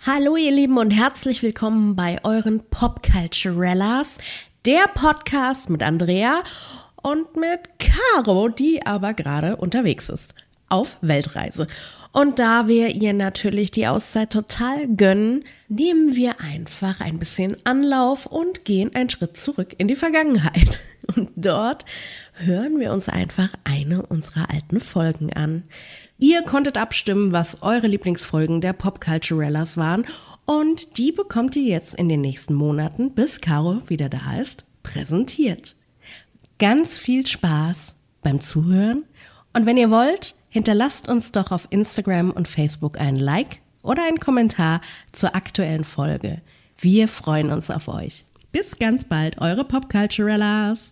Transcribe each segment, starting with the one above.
Hallo ihr Lieben und herzlich willkommen bei euren Popculturellas, der Podcast mit Andrea und mit Caro, die aber gerade unterwegs ist, auf Weltreise. Und da wir ihr natürlich die Auszeit total gönnen, nehmen wir einfach ein bisschen Anlauf und gehen einen Schritt zurück in die Vergangenheit. Und dort hören wir uns einfach eine unserer alten Folgen an. Ihr konntet abstimmen, was eure Lieblingsfolgen der Popculturellas waren und die bekommt ihr jetzt in den nächsten Monaten, bis Caro wieder da ist, präsentiert. Ganz viel Spaß beim Zuhören und wenn ihr wollt, hinterlasst uns doch auf Instagram und Facebook ein Like oder einen Kommentar zur aktuellen Folge. Wir freuen uns auf euch. Bis ganz bald, eure Popculturellas.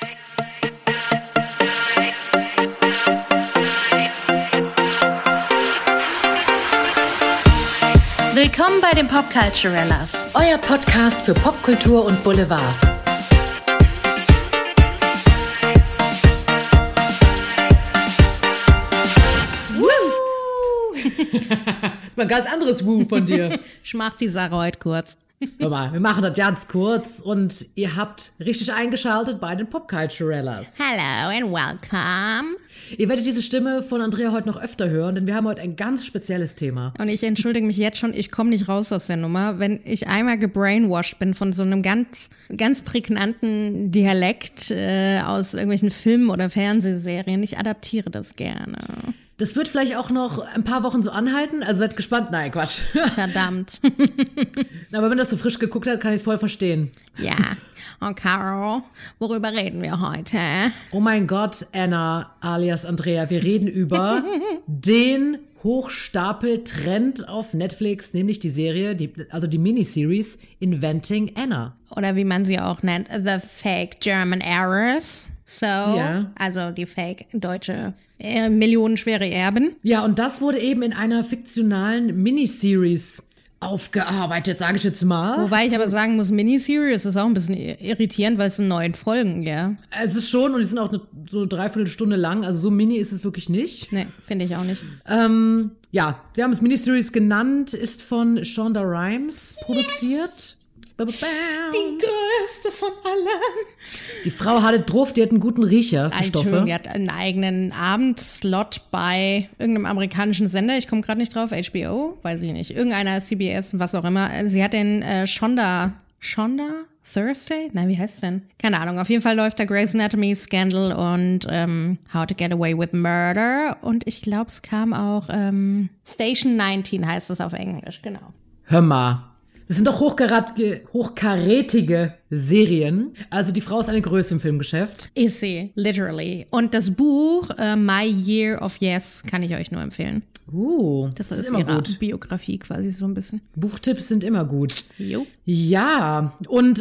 Willkommen bei den Popculturellas, euer Podcast für Popkultur und Boulevard. Mal ein ganz anderes Woo von dir. Ich mach die Sache heute kurz. Hör mal, wir machen das ganz kurz und ihr habt richtig eingeschaltet bei den Popculturellas. Hello and welcome. Ihr werdet diese Stimme von Andrea heute noch öfter hören, denn wir haben heute ein ganz spezielles Thema. Und ich entschuldige mich jetzt schon, ich komme nicht raus aus der Nummer. Wenn ich einmal gebrainwashed bin von so einem ganz, ganz prägnanten Dialekt aus irgendwelchen Filmen oder Fernsehserien, ich adaptiere das gerne. Das wird vielleicht auch noch ein paar Wochen so anhalten, also seid gespannt. Nein, Quatsch. Verdammt. Aber wenn man das so frisch geguckt hat, kann ich es voll verstehen. Ja. Und Caro, worüber reden wir heute? Oh mein Gott, Anna alias Andrea, wir reden über den Hochstapel-Trend auf Netflix, nämlich die Serie, die Miniseries Inventing Anna. Oder wie man sie auch nennt, The Fake German Heiress. So, ja. Also die fake deutsche millionenschwere Erbin. Ja, und das wurde eben in einer fiktionalen Miniseries aufgearbeitet, sage ich jetzt mal. Wobei ich aber sagen muss, Miniseries ist auch ein bisschen irritierend, weil es sind 9 Folgen, ja. Es ist schon, und die sind auch so 3/4 Stunde lang, also so mini ist es wirklich nicht. Nee, finde ich auch nicht. Ja, sie haben es Miniseries genannt, ist von Shonda Rhimes produziert. Die größte von allen. Die Frau hatte drauf, die hat einen guten Riecher für Stoffe. Die hat einen eigenen Abendslot bei irgendeinem amerikanischen Sender. Ich komme gerade nicht drauf, HBO, weiß ich nicht. Irgendeiner CBS, was auch immer. Sie hat den Shonda Thursday? Nein, wie heißt es denn? Keine Ahnung. Auf jeden Fall läuft da Grey's Anatomy, Scandal und How to Get Away with Murder. Und ich glaube, es kam auch Station 19 heißt es auf Englisch, genau. Hör mal. Das sind doch hochkarätige Serien. Also die Frau ist eine Größe im Filmgeschäft. Ist sie, literally. Und das Buch My Year of Yes kann ich euch nur empfehlen. Das ist ihre gut. Biografie quasi so ein bisschen. Buchtipps sind immer gut. Jo. Ja, und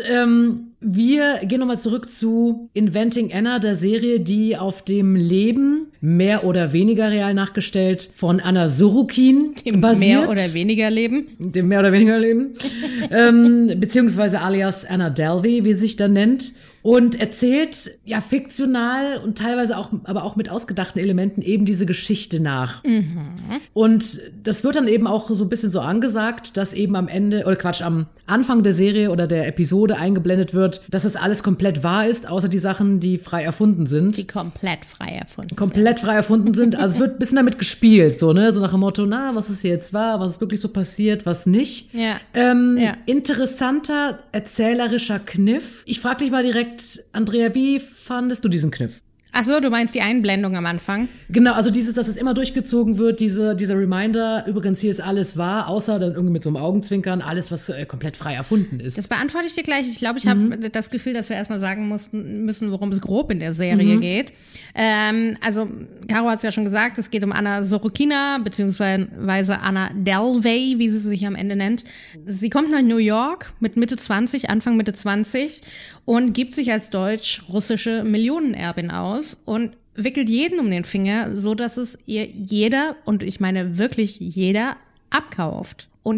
wir gehen nochmal zurück zu Inventing Anna, der Serie, die auf dem Leben, mehr oder weniger real nachgestellt, von Anna Sorokin basiert. Mehr oder weniger Leben. Dem mehr oder weniger Leben. Beziehungsweise alias Anna Delvey, wie sie sich dann nennt. Und erzählt ja fiktional und teilweise auch, aber auch mit ausgedachten Elementen eben diese Geschichte nach. Mhm. Und das wird dann eben auch so ein bisschen so angesagt, dass eben am Anfang der Serie oder der Episode eingeblendet wird, dass das alles komplett wahr ist, außer die Sachen, die frei erfunden sind. Die komplett frei erfunden frei erfunden sind. Also es wird ein bisschen damit gespielt, so, ne? So nach dem Motto, was ist jetzt wahr, was ist wirklich so passiert, was nicht. Ja. Interessanter erzählerischer Kniff. Ich frage dich mal direkt, Andrea, wie fandest du diesen Kniff? Ach so, du meinst die Einblendung am Anfang? Genau, also dass es immer durchgezogen wird, dieser Reminder, übrigens hier ist alles wahr, außer dann irgendwie mit so einem Augenzwinkern, alles, was komplett frei erfunden ist. Das beantworte ich dir gleich. Ich glaube, ich habe das Gefühl, dass wir erstmal sagen müssen, worum es grob in der Serie geht. Also, Caro hat es ja schon gesagt, es geht um Anna Sorokina, beziehungsweise Anna Delvey, wie sie sich am Ende nennt. Sie kommt nach New York mit Anfang Mitte 20 und gibt sich als deutsch-russische Millionenerbin aus und wickelt jeden um den Finger, so dass es ihr jeder, und ich meine wirklich jeder, abkauft. Und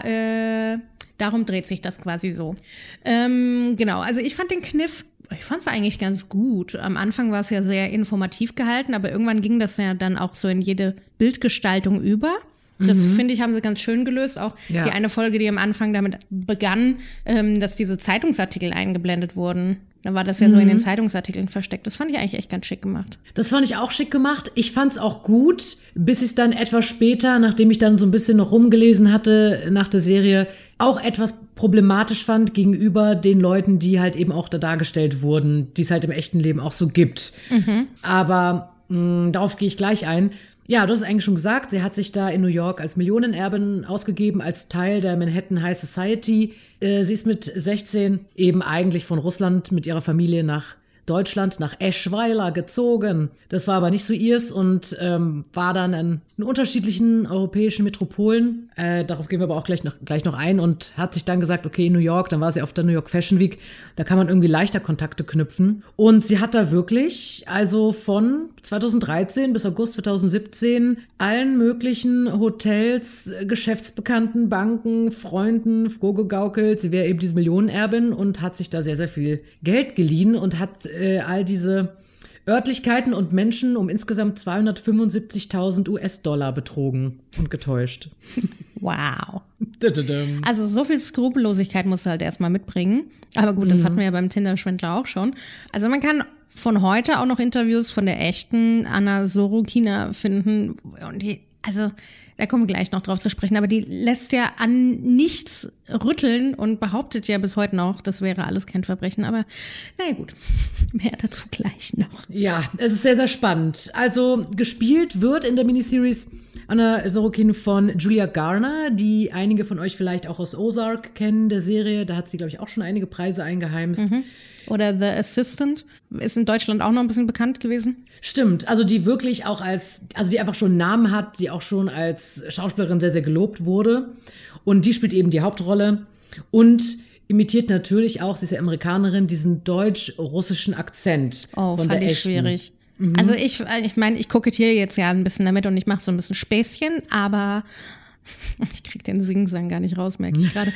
darum dreht sich das quasi so. Genau, also ich fand den Kniff Ich fand es eigentlich ganz gut. Am Anfang war es ja sehr informativ gehalten, aber irgendwann ging das ja dann auch so in jede Bildgestaltung über. Das, finde ich, haben sie ganz schön gelöst. Auch die eine Folge, die am Anfang damit begann, dass diese Zeitungsartikel eingeblendet wurden. Da war das ja so in den Zeitungsartikeln versteckt. Das fand ich eigentlich echt ganz schick gemacht. Das fand ich auch schick gemacht. Ich fand's auch gut, bis ich es dann etwas später, nachdem ich dann so ein bisschen noch rumgelesen hatte nach der Serie, auch etwas problematisch fand gegenüber den Leuten, die halt eben auch da dargestellt wurden, die es halt im echten Leben auch so gibt. Aber darauf gehe ich gleich ein. Ja, du hast es eigentlich schon gesagt, sie hat sich da in New York als Millionenerbin ausgegeben, als Teil der Manhattan High Society. Sie ist mit 16 eben eigentlich von Russland mit ihrer Familie nach Deutschland, nach Eschweiler gezogen. Das war aber nicht so ihrs und war dann in unterschiedlichen europäischen Metropolen. Darauf gehen wir aber auch gleich noch ein und hat sich dann gesagt, okay, in New York, dann war sie auf der New York Fashion Week, da kann man irgendwie leichter Kontakte knüpfen. Und sie hat da wirklich, also von 2013 bis August 2017, allen möglichen Hotels, Geschäftsbekannten, Banken, Freunden vorgegaukelt. Sie wäre eben diese Millionenerbin und hat sich da sehr, sehr viel Geld geliehen und hat all diese Örtlichkeiten und Menschen um insgesamt 275.000 US-Dollar betrogen und getäuscht. Wow. Also so viel Skrupellosigkeit musst du halt erstmal mitbringen. Aber gut, das hatten wir ja beim Tinder-Schwindler auch schon. Also man kann von heute auch noch Interviews von der echten Anna Sorokina finden. Und die, also da kommen wir gleich noch drauf zu sprechen, aber die lässt ja an nichts rütteln und behauptet ja bis heute noch, das wäre alles kein Verbrechen. Aber naja gut, mehr dazu gleich noch. Ja, es ist sehr, sehr spannend. Also gespielt wird in der Miniseries Anna Sorokin von Julia Garner, die einige von euch vielleicht auch aus Ozark kennen, der Serie. Da hat sie, glaube ich, auch schon einige Preise eingeheimst. Oder The Assistant ist in Deutschland auch noch ein bisschen bekannt gewesen. Stimmt, also die wirklich auch die einfach schon einen Namen hat, die auch schon als Schauspielerin sehr, sehr gelobt wurde. Und die spielt eben die Hauptrolle und imitiert natürlich auch, sie ist ja Amerikanerin, diesen deutsch-russischen Akzent. Oh, von fand der ich schwierig. Also ich meine, ich kokettiere jetzt ja ein bisschen damit und ich mache so ein bisschen Späßchen, aber ich krieg den Singsang gar nicht raus, merke ich gerade.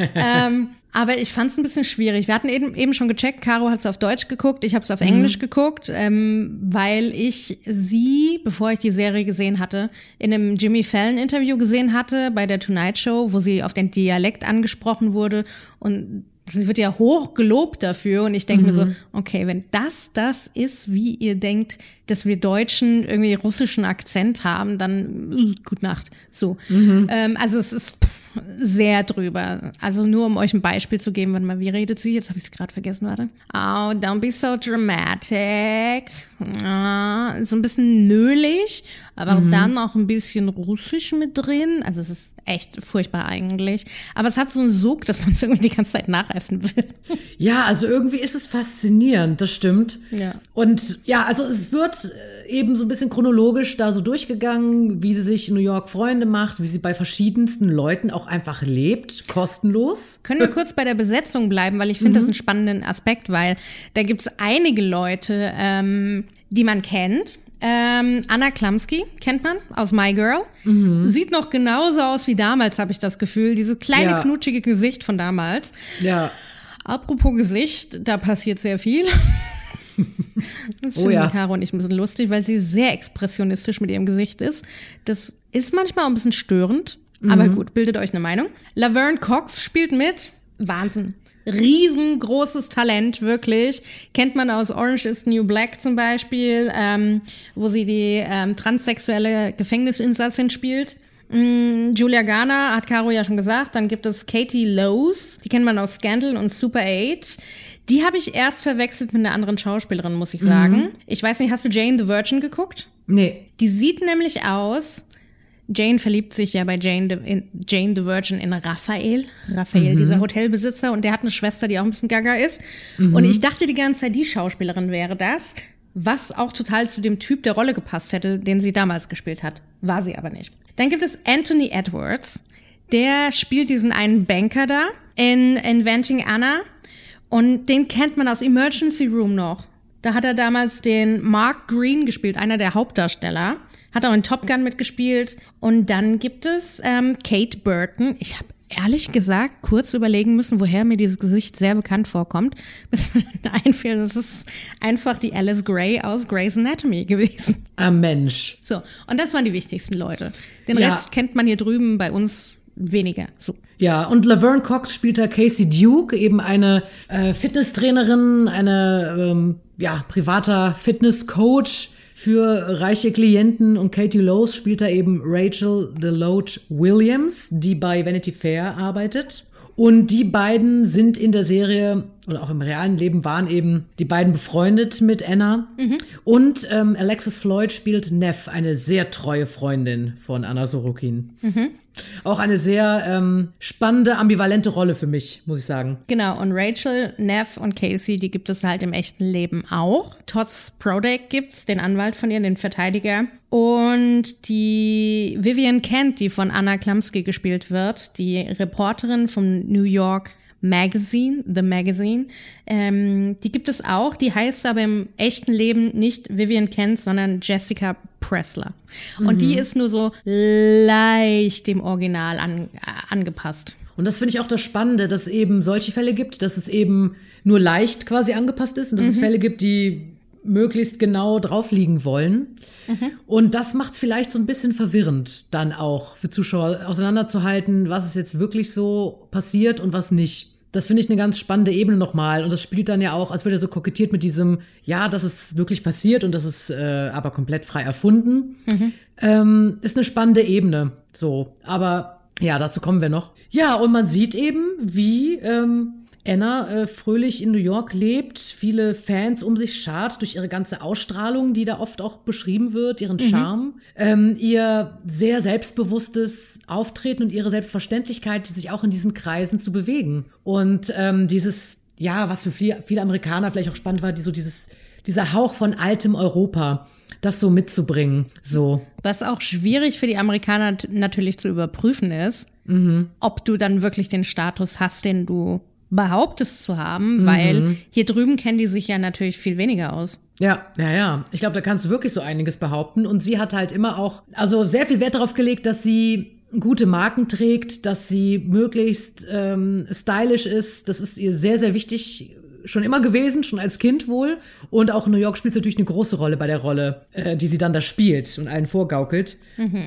Aber ich fand es ein bisschen schwierig. Wir hatten eben schon gecheckt, Caro hat es auf Deutsch geguckt, ich habe es auf Englisch geguckt, weil ich sie, bevor ich die Serie gesehen hatte, in einem Jimmy Fallon-Interview gesehen hatte bei der Tonight Show, wo sie auf den Dialekt angesprochen wurde und sie wird ja hoch gelobt dafür und ich denke mir so, okay, wenn das ist, wie ihr denkt, dass wir Deutschen irgendwie russischen Akzent haben, dann gute Nacht. So. Also es ist sehr drüber. Also nur um euch ein Beispiel zu geben, warte mal, wie redet sie? Jetzt habe ich es gerade vergessen, warte. Oh, don't be so dramatic. So ein bisschen nölig, aber dann auch ein bisschen russisch mit drin. Also es ist echt furchtbar eigentlich. Aber es hat so einen Sog, dass man es irgendwie die ganze Zeit nachäffen will. Ja, also irgendwie ist es faszinierend, das stimmt. Ja. Und ja, also es wird eben so ein bisschen chronologisch da so durchgegangen, wie sie sich in New York Freunde macht, wie sie bei verschiedensten Leuten auch einfach lebt, kostenlos. Können wir kurz bei der Besetzung bleiben, weil ich finde das einen spannenden Aspekt, weil da gibt es einige Leute, die man kennt. Anna Chlumsky kennt man aus My Girl. Sieht noch genauso aus wie damals, habe ich das Gefühl. Dieses kleine, knutschige Gesicht von damals. Ja. Apropos Gesicht, da passiert sehr viel. Das finden Caro und ich ein bisschen lustig, weil sie sehr expressionistisch mit ihrem Gesicht ist. Das ist manchmal auch ein bisschen störend, aber gut, bildet euch eine Meinung. Laverne Cox spielt mit. Wahnsinn. Riesengroßes Talent, wirklich. Kennt man aus Orange is the New Black zum Beispiel, wo sie die transsexuelle Gefängnisinsassin spielt. Julia Garner, hat Caro ja schon gesagt. Dann gibt es Katie Lowes, die kennt man aus Scandal und Super 8. Die habe ich erst verwechselt mit einer anderen Schauspielerin, muss ich sagen. Ich weiß nicht, hast du Jane the Virgin geguckt? Nee. Die sieht nämlich aus, Jane verliebt sich ja bei Jane the Virgin in Raphael. Raphael, dieser Hotelbesitzer, und der hat eine Schwester, die auch ein bisschen gaga ist. Und ich dachte die ganze Zeit, die Schauspielerin wäre das, was auch total zu dem Typ der Rolle gepasst hätte, den sie damals gespielt hat. War sie aber nicht. Dann gibt es Anthony Edwards. Der spielt diesen einen Banker da in Inventing Anna. Und den kennt man aus Emergency Room noch. Da hat er damals den Mark Green gespielt, einer der Hauptdarsteller. Hat auch in Top Gun mitgespielt. Und dann gibt es Kate Burton. Ich habe ehrlich gesagt kurz überlegen müssen, woher mir dieses Gesicht sehr bekannt vorkommt, bis mir dann einfiel, das ist einfach die Alice Gray aus Grey's Anatomy gewesen. Mensch. So, und das waren die wichtigsten Leute. Den Ja. Rest kennt man hier drüben, bei uns weniger. So. Ja, und Laverne Cox spielt da Casey Duke, eben eine Fitnesstrainerin, eine privater Fitnesscoach für reiche Klienten, und Katie Lowes spielt da eben Rachel DeLoach Williams, die bei Vanity Fair arbeitet. Und die beiden sind in der Serie oder auch im realen Leben waren eben die beiden befreundet mit Anna. Und Alexis Floyd spielt Neff, eine sehr treue Freundin von Anna Sorokin. Auch eine sehr spannende, ambivalente Rolle für mich, muss ich sagen. Genau, und Rachel, Neff und Casey, die gibt es halt im echten Leben auch. Todd Prodek gibt's, den Anwalt von ihr, den Verteidiger. Und die Vivian Kent, die von Anna Klumsky gespielt wird, die Reporterin vom New York Magazine, The Magazine, die gibt es auch. Die heißt aber im echten Leben nicht Vivian Kent, sondern Jessica Pressler. Und die ist nur so leicht dem Original angepasst. Und das finde ich auch das Spannende, dass es eben solche Fälle gibt, dass es eben nur leicht quasi angepasst ist und dass es Fälle gibt, die möglichst genau drauf liegen wollen. Und das macht es vielleicht so ein bisschen verwirrend dann auch für Zuschauer auseinanderzuhalten, was ist jetzt wirklich so passiert und was nicht. Das finde ich eine ganz spannende Ebene nochmal. Und das spielt dann ja auch, als wird er so kokettiert mit diesem, ja, das ist wirklich passiert und das ist aber komplett frei erfunden. Ist eine spannende Ebene. So, aber ja, dazu kommen wir noch. Ja, und man sieht eben, wie Anna fröhlich in New York lebt, viele Fans um sich schart durch ihre ganze Ausstrahlung, die da oft auch beschrieben wird, ihren Charme, ihr sehr selbstbewusstes Auftreten und ihre Selbstverständlichkeit, sich auch in diesen Kreisen zu bewegen. Und dieses, ja, was für viele Amerikaner vielleicht auch spannend war, dieser Hauch von altem Europa, das so mitzubringen. So. Was auch schwierig für die Amerikaner natürlich zu überprüfen ist, ob du dann wirklich den Status hast, den du behauptest zu haben, weil hier drüben kennen die sich ja natürlich viel weniger aus. Ja. Ich glaube, da kannst du wirklich so einiges behaupten. Und sie hat halt immer auch, also sehr viel Wert darauf gelegt, dass sie gute Marken trägt, dass sie möglichst stylisch ist. Das ist ihr sehr, sehr wichtig schon immer gewesen, schon als Kind wohl. Und auch in New York spielt sie natürlich eine große Rolle bei der Rolle, die sie dann da spielt und allen vorgaukelt.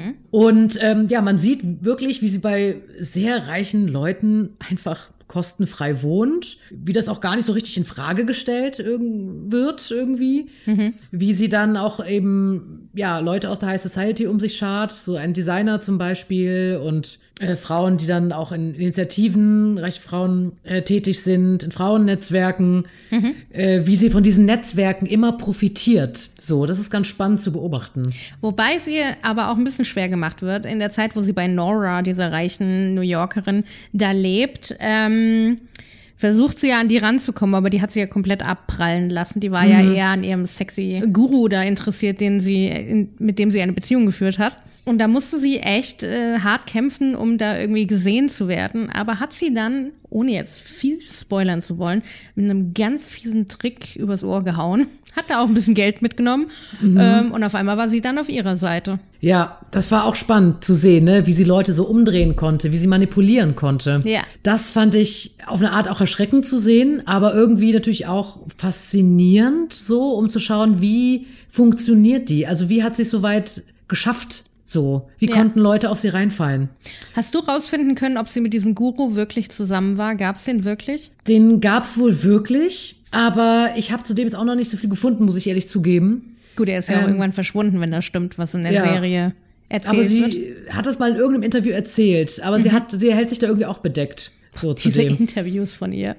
Und man sieht wirklich, wie sie bei sehr reichen Leuten einfach kostenfrei wohnt, wie das auch gar nicht so richtig in Frage gestellt wird irgendwie, wie sie dann auch eben, ja, Leute aus der High Society um sich schart, so ein Designer zum Beispiel und Frauen, die dann auch in Initiativen, recht Frauen tätig sind, in Frauennetzwerken, wie sie von diesen Netzwerken immer profitiert. So, das ist ganz spannend zu beobachten. Wobei sie aber auch ein bisschen schwer gemacht wird. In der Zeit, wo sie bei Nora, dieser reichen New Yorkerin, da lebt, versucht sie ja an die ranzukommen, aber die hat sie ja komplett abprallen lassen. Die war ja eher an ihrem sexy Guru da interessiert, mit dem sie eine Beziehung geführt hat. Und da musste sie echt hart kämpfen, um da irgendwie gesehen zu werden. Aber hat sie dann, ohne jetzt viel spoilern zu wollen, mit einem ganz fiesen Trick übers Ohr gehauen. Hat da auch ein bisschen Geld mitgenommen. Und auf einmal war sie dann auf ihrer Seite. Ja, das war auch spannend zu sehen, ne? Wie sie Leute so umdrehen konnte, wie sie manipulieren konnte. Ja. Das fand ich auf eine Art auch erschreckend zu sehen, aber irgendwie natürlich auch faszinierend, so, um zu schauen, wie funktioniert die? Also wie hat sie es so weit geschafft? So, wie konnten Leute auf sie reinfallen? Hast du rausfinden können, ob sie mit diesem Guru wirklich zusammen war? Gab's den wirklich? Den gab's wohl wirklich, aber ich habe zudem jetzt auch noch nicht so viel gefunden, muss ich ehrlich zugeben. Gut, er ist ja auch irgendwann verschwunden, wenn das stimmt, was in der Serie erzählt aber sie wird. hat das mal in irgendeinem Interview erzählt, aber sie hält sich da irgendwie auch bedeckt. So Diese zudem. Interviews von ihr.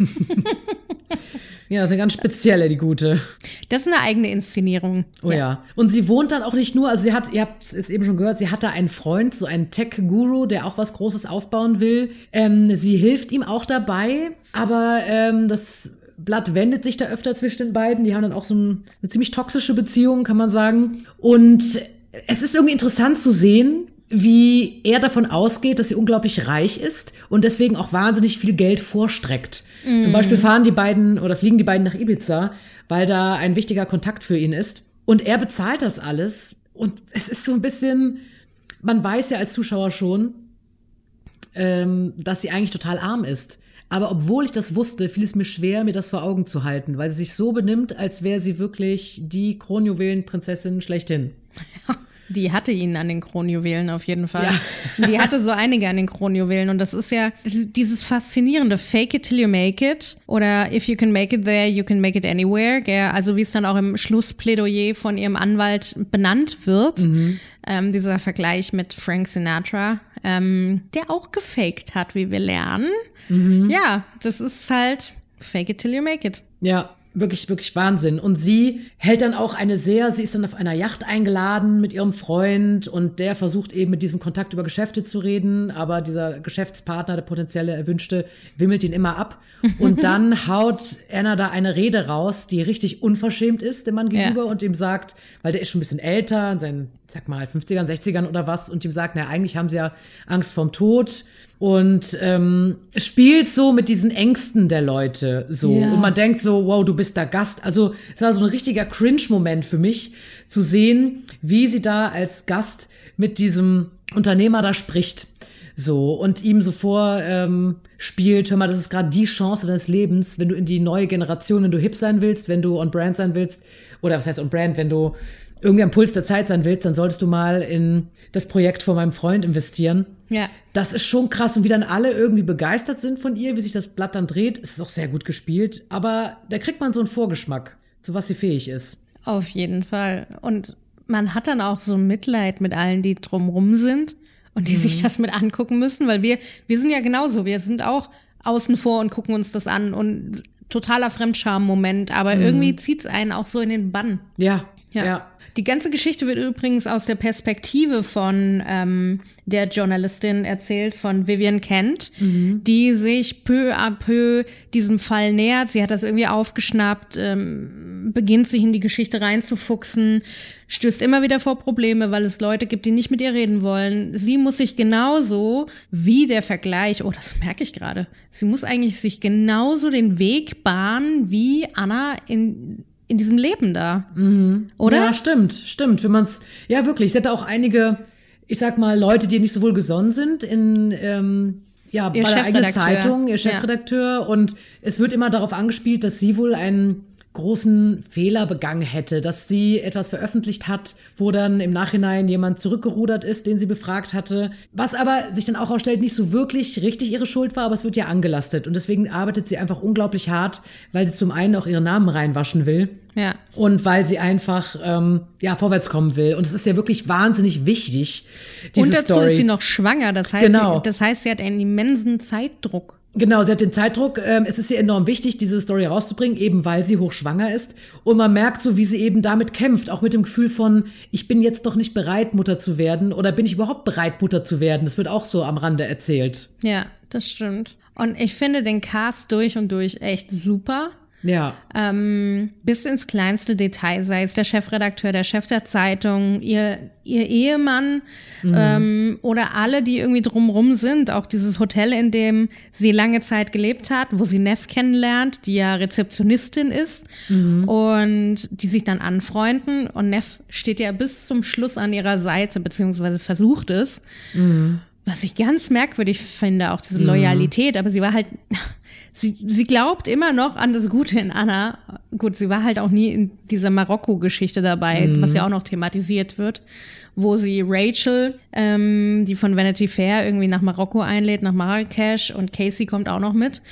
Ja, das ist eine ganz spezielle, die gute. Das ist eine eigene Inszenierung. Oh ja. Und sie wohnt dann auch nicht nur, also ihr habt es eben schon gehört, sie hat da einen Freund, so einen Tech-Guru, der auch was Großes aufbauen will. Sie hilft ihm auch dabei, aber das Blatt wendet sich da öfter zwischen den beiden. Die haben dann auch so eine ziemlich toxische Beziehung, kann man sagen. Und es ist irgendwie interessant zu sehen, wie er davon ausgeht, dass sie unglaublich reich ist und deswegen auch wahnsinnig viel Geld vorstreckt. Zum Beispiel fliegen die beiden nach Ibiza, weil da ein wichtiger Kontakt für ihn ist. Und er bezahlt das alles. Und es ist so ein bisschen, man weiß ja als Zuschauer schon, dass sie eigentlich total arm ist. Aber obwohl ich das wusste, fiel es mir schwer, mir das vor Augen zu halten, weil sie sich so benimmt, als wäre sie wirklich die Kronjuwelenprinzessin schlechthin. Die hatte ihn an den Kronjuwelen auf jeden Fall. Ja. Die hatte so einige an den Kronjuwelen. Und das ist ja dieses faszinierende Fake it till you make it. Oder if you can make it there, you can make it anywhere. Also wie es dann auch im Schlussplädoyer von ihrem Anwalt benannt wird. Dieser Vergleich mit Frank Sinatra, der auch gefaked hat, wie wir lernen. Ja, das ist halt fake it till you make it. Ja. Wirklich, wirklich Wahnsinn. Und sie hält dann auch sie ist dann auf einer Yacht eingeladen mit ihrem Freund und der versucht eben mit diesem Kontakt über Geschäfte zu reden, aber dieser Geschäftspartner, der potenzielle Erwünschte, wimmelt ihn immer ab. Und dann haut Anna da eine Rede raus, die richtig unverschämt ist dem Mann gegenüber und ihm sagt, weil der ist schon ein bisschen älter, in seinen, sag mal, 50ern, 60ern oder was, und ihm sagt, eigentlich haben sie ja Angst vorm Tod. Und spielt so mit diesen Ängsten der Leute so. Ja. Und man denkt so, wow, du bist da Gast. Also es war so ein richtiger Cringe-Moment für mich, zu sehen, wie sie da als Gast mit diesem Unternehmer da spricht. So, und ihm so spielt, hör mal, das ist gerade die Chance deines Lebens, wenn du in die neue Generation, wenn du hip sein willst, wenn du on brand sein willst, oder was heißt on brand, wenn du irgendwie am Puls der Zeit sein willst, dann solltest du mal in das Projekt von meinem Freund investieren. Ja. Das ist schon krass. Und wie dann alle irgendwie begeistert sind von ihr, wie sich das Blatt dann dreht, ist auch sehr gut gespielt. Aber da kriegt man so einen Vorgeschmack, zu was sie fähig ist. Auf jeden Fall. Und man hat dann auch so Mitleid mit allen, die drumrum sind und die sich das mit angucken müssen, weil wir sind ja genauso. Wir sind auch außen vor und gucken uns das an und totaler Fremdscham-Moment. Aber irgendwie zieht's einen auch so in den Bann. Ja. Die ganze Geschichte wird übrigens aus der Perspektive von der Journalistin erzählt, von Vivian Kent, die sich peu à peu diesem Fall nähert. Sie hat das irgendwie aufgeschnappt, beginnt sich in die Geschichte reinzufuchsen, stößt immer wieder vor Probleme, weil es Leute gibt, die nicht mit ihr reden wollen. Sie muss sich genauso wie der Vergleich, das merke ich gerade, sie muss eigentlich sich genauso den Weg bahnen wie Anna in diesem Leben da, oder? Ja, stimmt. Wenn man's, ja wirklich, sie hatte auch einige, ich sag mal, Leute, die nicht so wohl gesonnen sind bei der eigenen Zeitung, ihr Chefredakteur. Und es wird immer darauf angespielt, dass sie wohl einen großen Fehler begangen hätte, dass sie etwas veröffentlicht hat, wo dann im Nachhinein jemand zurückgerudert ist, den sie befragt hatte, was aber sich dann auch herausstellt, nicht so wirklich richtig ihre Schuld war, aber es wird ja angelastet und deswegen arbeitet sie einfach unglaublich hart, weil sie zum einen auch ihren Namen reinwaschen will und weil sie einfach vorwärts kommen will und es ist ja wirklich wahnsinnig wichtig, diese Und dazu Story. ist sie noch schwanger, das heißt, sie hat einen immensen Zeitdruck. Genau, sie hat den Zeitdruck. Es ist ihr enorm wichtig, diese Story rauszubringen, eben weil sie hochschwanger ist. Und man merkt so, wie sie eben damit kämpft, auch mit dem Gefühl von, ich bin jetzt doch nicht bereit, Mutter zu werden. Oder bin ich überhaupt bereit, Mutter zu werden? Das wird auch so am Rande erzählt. Ja, das stimmt. Und ich finde den Cast durch und durch echt super. Ja. Bis ins kleinste Detail, sei es der Chefredakteur, der Chef der Zeitung, ihr Ehemann oder alle, die irgendwie drumrum sind. Auch dieses Hotel, in dem sie lange Zeit gelebt hat, wo sie Neff kennenlernt, die ja Rezeptionistin ist und die sich dann anfreunden. Und Neff steht ja bis zum Schluss an ihrer Seite, beziehungsweise versucht es. Was ich ganz merkwürdig finde, auch diese Loyalität. Aber sie war halt... Sie glaubt immer noch an das Gute in Anna. Gut, sie war halt auch nie in dieser Marokko-Geschichte dabei, was ja auch noch thematisiert wird, wo sie Rachel, die von Vanity Fair, irgendwie nach Marokko einlädt, nach Marrakesch, und Casey kommt auch noch mit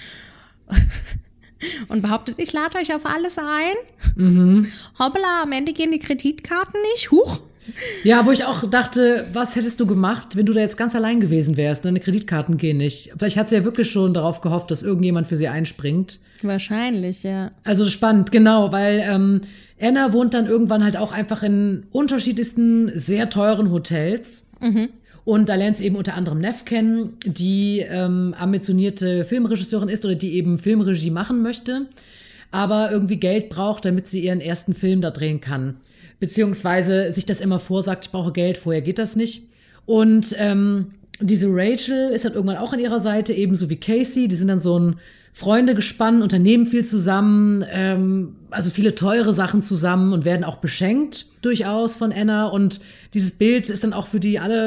und behauptet, ich lade euch auf alles ein. Hoppla, am Ende gehen die Kreditkarten nicht. Huch. Ja, wo ich auch dachte, was hättest du gemacht, wenn du da jetzt ganz allein gewesen wärst? Deine Kreditkarten gehen nicht. Vielleicht hat sie ja wirklich schon darauf gehofft, dass irgendjemand für sie einspringt. Wahrscheinlich, ja. Also spannend, genau, weil Anna wohnt dann irgendwann halt auch einfach in unterschiedlichsten, sehr teuren Hotels. Und da lernt sie eben unter anderem Neff kennen, die ambitionierte Filmregisseurin ist oder die eben Filmregie machen möchte, aber irgendwie Geld braucht, damit sie ihren ersten Film da drehen kann. Beziehungsweise sich das immer vorsagt, ich brauche Geld, vorher geht das nicht. Und diese Rachel ist dann irgendwann auch an ihrer Seite, ebenso wie Casey. Die sind dann so ein Freundegespann, unternehmen viel zusammen, also viele teure Sachen zusammen und werden auch beschenkt durchaus von Anna. Und dieses Bild ist dann auch für die alle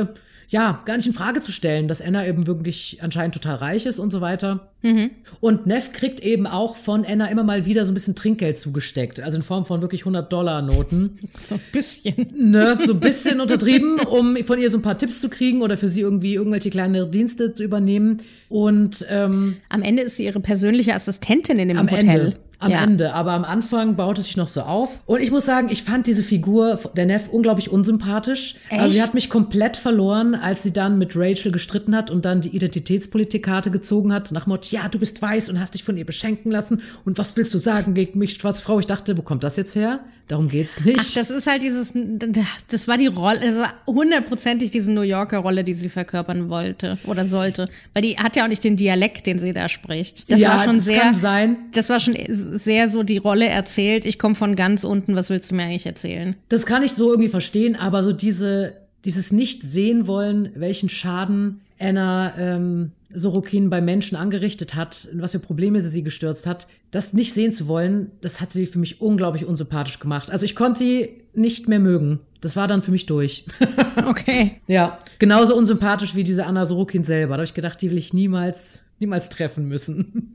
gar nicht in Frage zu stellen, dass Anna eben wirklich anscheinend total reich ist und so weiter. Und Neff kriegt eben auch von Anna immer mal wieder so ein bisschen Trinkgeld zugesteckt, also in Form von wirklich $100-Noten. So ein bisschen. Ne, so ein bisschen untertrieben, um von ihr so ein paar Tipps zu kriegen oder für sie irgendwie irgendwelche kleine Dienste zu übernehmen. Und am Ende ist sie ihre persönliche Assistentin in dem Hotel. Am Ende, aber am Anfang baut es sich noch so auf. Und ich muss sagen, ich fand diese Figur, der Neff, unglaublich unsympathisch. Echt? Also sie hat mich komplett verloren, als sie dann mit Rachel gestritten hat und dann die Identitätspolitikkarte gezogen hat. Nach dem Motto, ja, du bist weiß und hast dich von ihr beschenken lassen. Und was willst du sagen gegen mich, schwarze Frau? Ich dachte, wo kommt das jetzt her? Darum geht's nicht. Ach, das ist halt das war die Rolle, also 100%ig diese New Yorker Rolle, die sie verkörpern wollte oder sollte. Weil die hat ja auch nicht den Dialekt, den sie da spricht. Das war schon sehr, kann sein. Das war schon sehr so die Rolle erzählt. Ich komme von ganz unten, was willst du mir eigentlich erzählen? Das kann ich so irgendwie verstehen, aber so dieses nicht sehen wollen, welchen Schaden Anna Sorokin bei Menschen angerichtet hat, in was für Probleme sie gestürzt hat, das nicht sehen zu wollen, das hat sie für mich unglaublich unsympathisch gemacht. Also ich konnte sie nicht mehr mögen. Das war dann für mich durch. Okay. Ja, genauso unsympathisch wie diese Anna Sorokin selber. Da habe ich gedacht, die will ich niemals treffen müssen.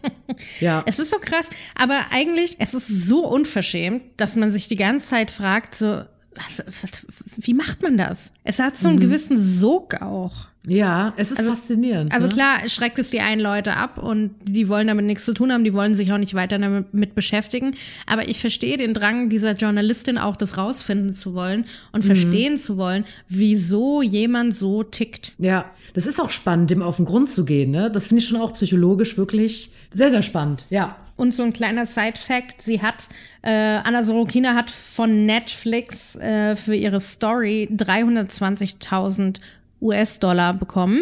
Ja. Es ist so krass, aber eigentlich, es ist so unverschämt, dass man sich die ganze Zeit fragt, so, wie macht man das? Es hat so einen gewissen Sog auch. Ja, es ist faszinierend. Also ne? klar, schreckt es die einen Leute ab und die wollen damit nichts zu tun haben, die wollen sich auch nicht weiter damit beschäftigen. Aber ich verstehe den Drang dieser Journalistin auch, das rausfinden zu wollen und verstehen zu wollen, wieso jemand so tickt. Ja, das ist auch spannend, dem auf den Grund zu gehen. Ne? Das finde ich schon auch psychologisch wirklich sehr, sehr spannend, ja. Und so ein kleiner Side-Fact, Anna Sorokina hat von Netflix für ihre Story 320.000 US-Dollar bekommen.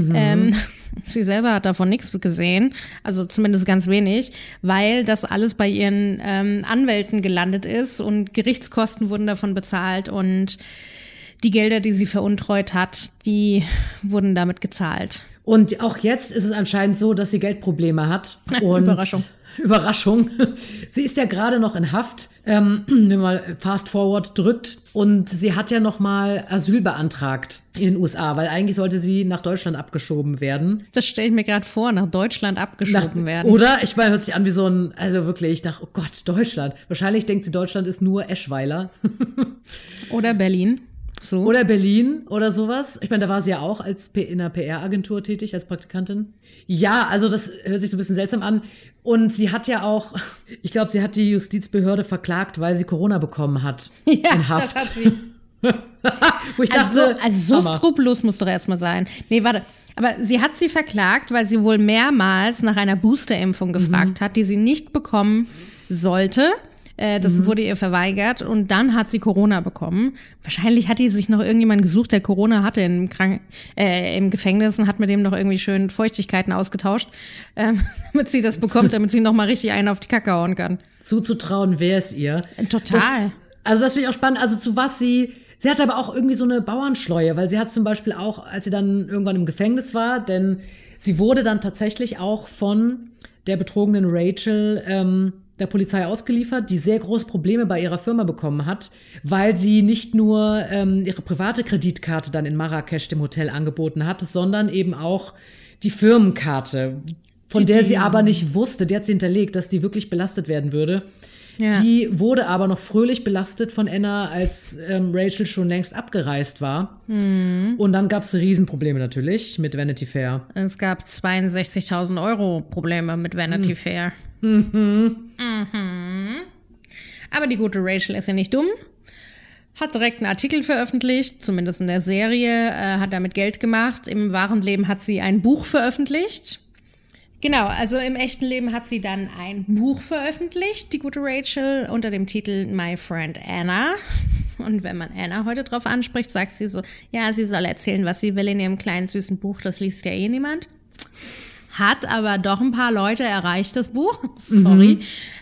Sie selber hat davon nichts gesehen, also zumindest ganz wenig, weil das alles bei ihren Anwälten gelandet ist und Gerichtskosten wurden davon bezahlt und die Gelder, die sie veruntreut hat, die wurden damit gezahlt. Und auch jetzt ist es anscheinend so, dass sie Geldprobleme hat. Und Überraschung. Sie ist ja gerade noch in Haft, wenn man mal Fast Forward drückt. Und sie hat ja noch mal Asyl beantragt in den USA, weil eigentlich sollte sie nach Deutschland abgeschoben werden. Das stelle ich mir gerade vor, nach Deutschland abgeschoben werden. Oder? Ich meine, hört sich an wie so ein, also wirklich, ich dachte, oh Gott, Deutschland. Wahrscheinlich denkt sie, Deutschland ist nur Eschweiler. Oder Berlin. So. Oder Berlin oder sowas. Ich meine, da war sie ja auch in einer PR-Agentur tätig, als Praktikantin. Ja, also das hört sich so ein bisschen seltsam an. Und sie hat ja auch, ich glaube, sie hat die Justizbehörde verklagt, weil sie Corona bekommen hat. Ja, in Haft. Das hat sie. Wo ich dachte, so skrupellos muss doch erstmal sein. Nee, warte. Aber sie hat sie verklagt, weil sie wohl mehrmals nach einer Boosterimpfung gefragt hat, die sie nicht bekommen sollte. Das wurde ihr verweigert und dann hat sie Corona bekommen. Wahrscheinlich hat die sich noch irgendjemand gesucht, der Corona hatte im Gefängnis und hat mit dem noch irgendwie schön Feuchtigkeiten ausgetauscht, damit sie das bekommt, damit sie noch mal richtig einen auf die Kacke hauen kann. Zuzutrauen wäre es ihr. Total. Das finde ich auch spannend. Also zu was sie hat aber auch irgendwie so eine Bauernschleue, weil sie hat zum Beispiel auch, als sie dann irgendwann im Gefängnis war, denn sie wurde dann tatsächlich auch von der betrogenen Rachel der Polizei ausgeliefert, die sehr große Probleme bei ihrer Firma bekommen hat, weil sie nicht nur ihre private Kreditkarte dann in Marrakesch dem Hotel angeboten hat, sondern eben auch die Firmenkarte, von der sie aber nicht wusste, die hat sie hinterlegt, dass die wirklich belastet werden würde. Ja. Die wurde aber noch fröhlich belastet von Anna, als Rachel schon längst abgereist war. Und dann gab es Riesenprobleme natürlich mit Vanity Fair. Es gab 62.000 Euro Probleme mit Vanity Fair. Aber die gute Rachel ist ja nicht dumm. Hat direkt einen Artikel veröffentlicht, zumindest in der Serie, hat damit Geld gemacht. Im wahren Leben hat sie ein Buch veröffentlicht. Genau, also im echten Leben hat sie dann ein Buch veröffentlicht, die gute Rachel, unter dem Titel My Friend Anna. Und wenn man Anna heute drauf anspricht, sagt sie so, ja, sie soll erzählen, was sie will in ihrem kleinen süßen Buch, das liest ja eh niemand. Hat aber doch ein paar Leute erreicht, das Buch. Sorry.